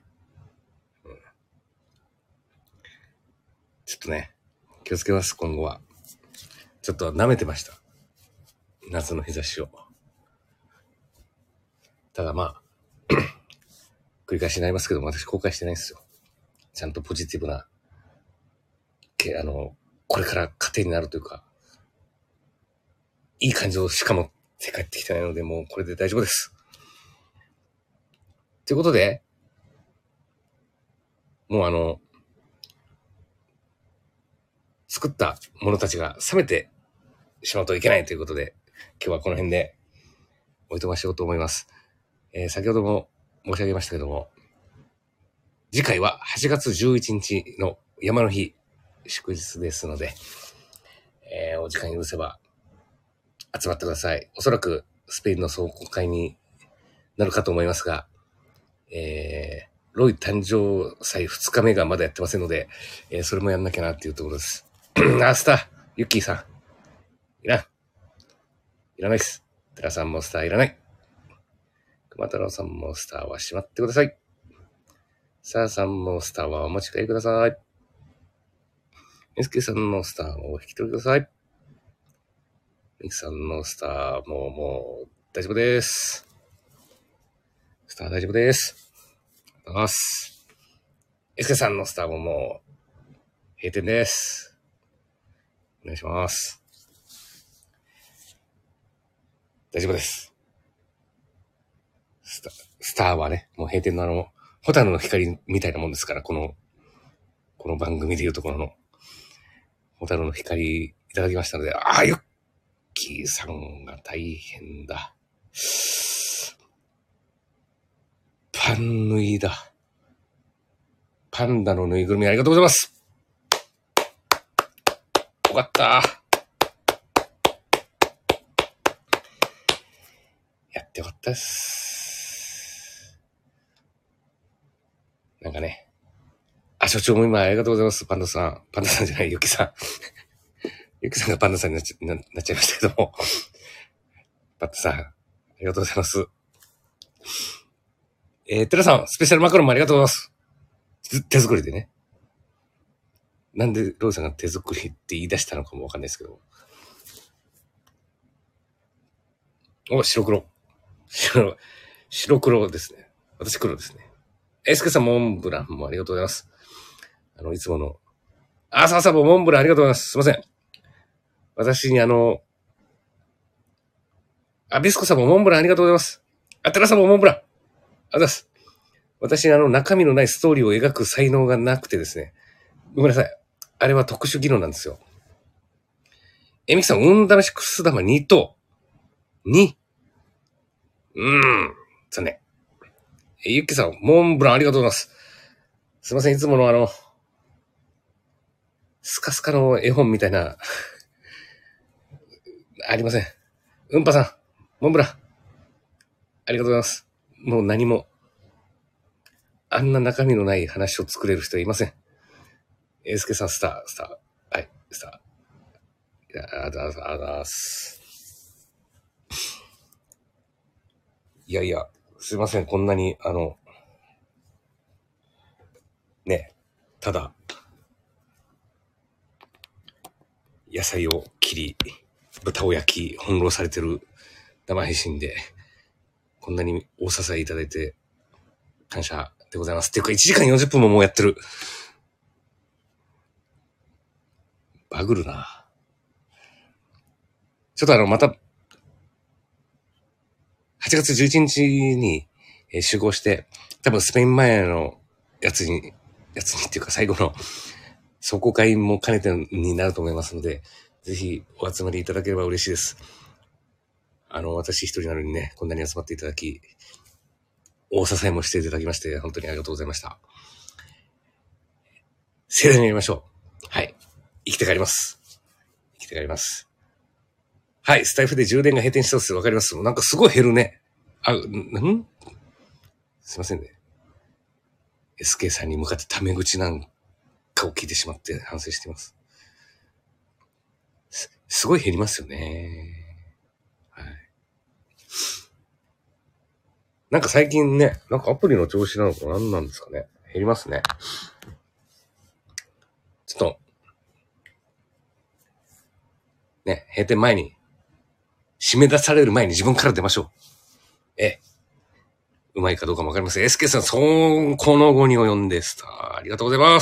ちょっとね、気をつけます、今後は。ちょっと舐めてました。夏の日差しを。ただ繰り返しになりますけども、私後悔してないんですよ。ちゃんとポジティブな、これから糧になるというか、いい感情しか持って帰ってきてないので、もうこれで大丈夫です。ということで、もう作った者たちが冷めてしまうといけないということで、今日はこの辺でおいとましようと思います。先ほども申し上げましたけども、次回は8月11日の山の日、祝日ですので、お時間許せば集まってください。おそらくスペインの壮行会になるかと思いますが、ロイ誕生祭2日目がまだやってませんので、それもやんなきゃなっていうところです。スター、ユッキーさん。いらないです。テラさんもスターいらない。熊太郎さんもスターはしまってください。サーさんもスターはお持ち帰りください。エスケさんのスターを引き取りください。ミキさんのスターもう大丈夫です。スター大丈夫です。エスケさんのスターももう閉店です。お願いします。大丈夫です。スターはね、もう閉店のホタルの光みたいなもんですから、この番組でいうところの、ホタルの光いただきましたので、ユッキーさんが大変だ。パン縫いだ。パンダのぬいぐるみありがとうございます。よかった。やってよかったです。なんかね。所長も今ありがとうございます。パンダさんじゃない、ゆきさん。ゆきさんがパンダさんになっちゃいましたけども。パンダさん、ありがとうございます。テラさん、スペシャルマカロンもありがとうございます。手作りでね。なんでローさんが手作りって言い出したのかもわかんないですけど。白黒ですね。私黒ですね。エスケさんモンブランもありがとうございます。いつもの。さもモンブランありがとうございます。すいません。私にビスコさんもモンブランありがとうございます。テラさんもモンブラン。ありがとうございます。私中身のないストーリーを描く才能がなくてですね。ごめんなさい。あれは特殊技能なんですよ。ミキさん、運試しくす玉2と、2。残念。ゆっきさん、モンブランありがとうございます。すいません、いつものスカスカの絵本みたいな、ありません。うんぱさん、モンブラン。ありがとうございます。もう何も、あんな中身のない話を作れる人はいません。エスケさん、スター。はい、スター。あざす。いや、すいません、こんなに、ただ、野菜を切り、豚を焼き、翻弄されてる生配信で、こんなにお支えいただいて、感謝でございます。っていうか、1時間40分ももうやってる。バグるな。 ちょっとまた、8月11日に集合して、多分スペイン前のやつにっていうか最後の壮行会も兼ねてになると思いますので、ぜひお集まりいただければ嬉しいです。私一人なのにね、こんなに集まっていただき、大支えもしていただきまして、本当にありがとうございました。盛大にやりましょう。はい。生きて帰ります。はい。スタイフで充電が閉店したんですよ。わかります。なんかすごい減るね。すいませんね。SK さんに向かってタメ口なんかを聞いてしまって反省しています。すごい減りますよね。はい。なんか最近ね、なんかアプリの調子なのか何なんですかね。減りますね。ちょっと、ね、閉店前に、締め出される前に自分から出ましょう。うまいかどうかもわかりません。SK さん、この後に及んでスター。ありがとうございます。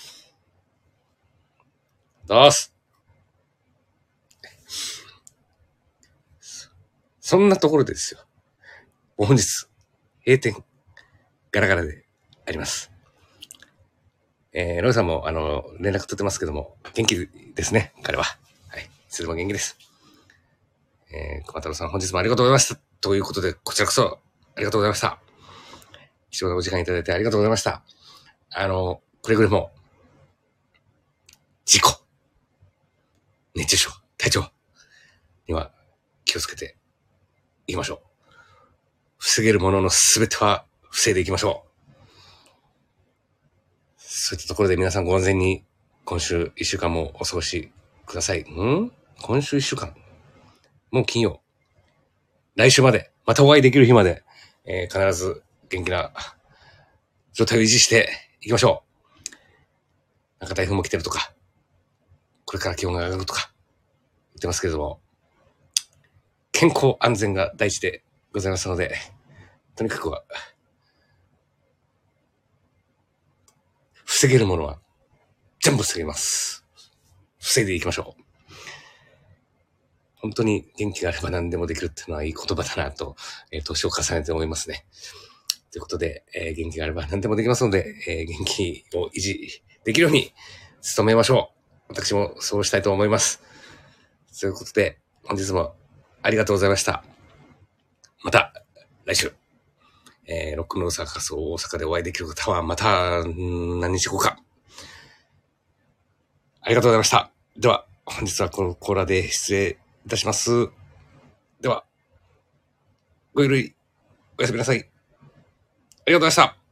そんなところでですよ。本日、閉店、ガラガラであります。ロイさんも、連絡取ってますけども、元気ですね、彼は。はい。いつでも元気です。熊太郎さん、本日もありがとうございました。ということで、こちらこそ、ありがとうございました。貴重なお時間いただいてありがとうございました。くれぐれも、事故、熱中症、体調には気をつけていきましょう。防げるもののすべては防いでいきましょう。そういったところで皆さんご安全に今週1週間もお過ごしください。今週1週間もう金曜。来週まで、またお会いできる日まで、必ず元気な状態を維持していきましょう。なんか台風も来てるとか、これから気温が上がるとか言ってますけれども、健康安全が大事でございますので、とにかくは防げるものは全部防ぎます。防いでいきましょう。本当に元気があれば何でもできるっていうのはいい言葉だなと、年を重ねて思いますね。ということで、元気があれば何でもできますので、元気を維持できるように努めましょう。私もそうしたいと思います。ということで、本日もありがとうございました。また来週、ロックンロールサーカスを大阪でお会いできる方はまた何日後か。ありがとうございました。では、本日はこのコーラで失礼いたします。では、ごゆるい、おやすみなさい。ありがとうございました。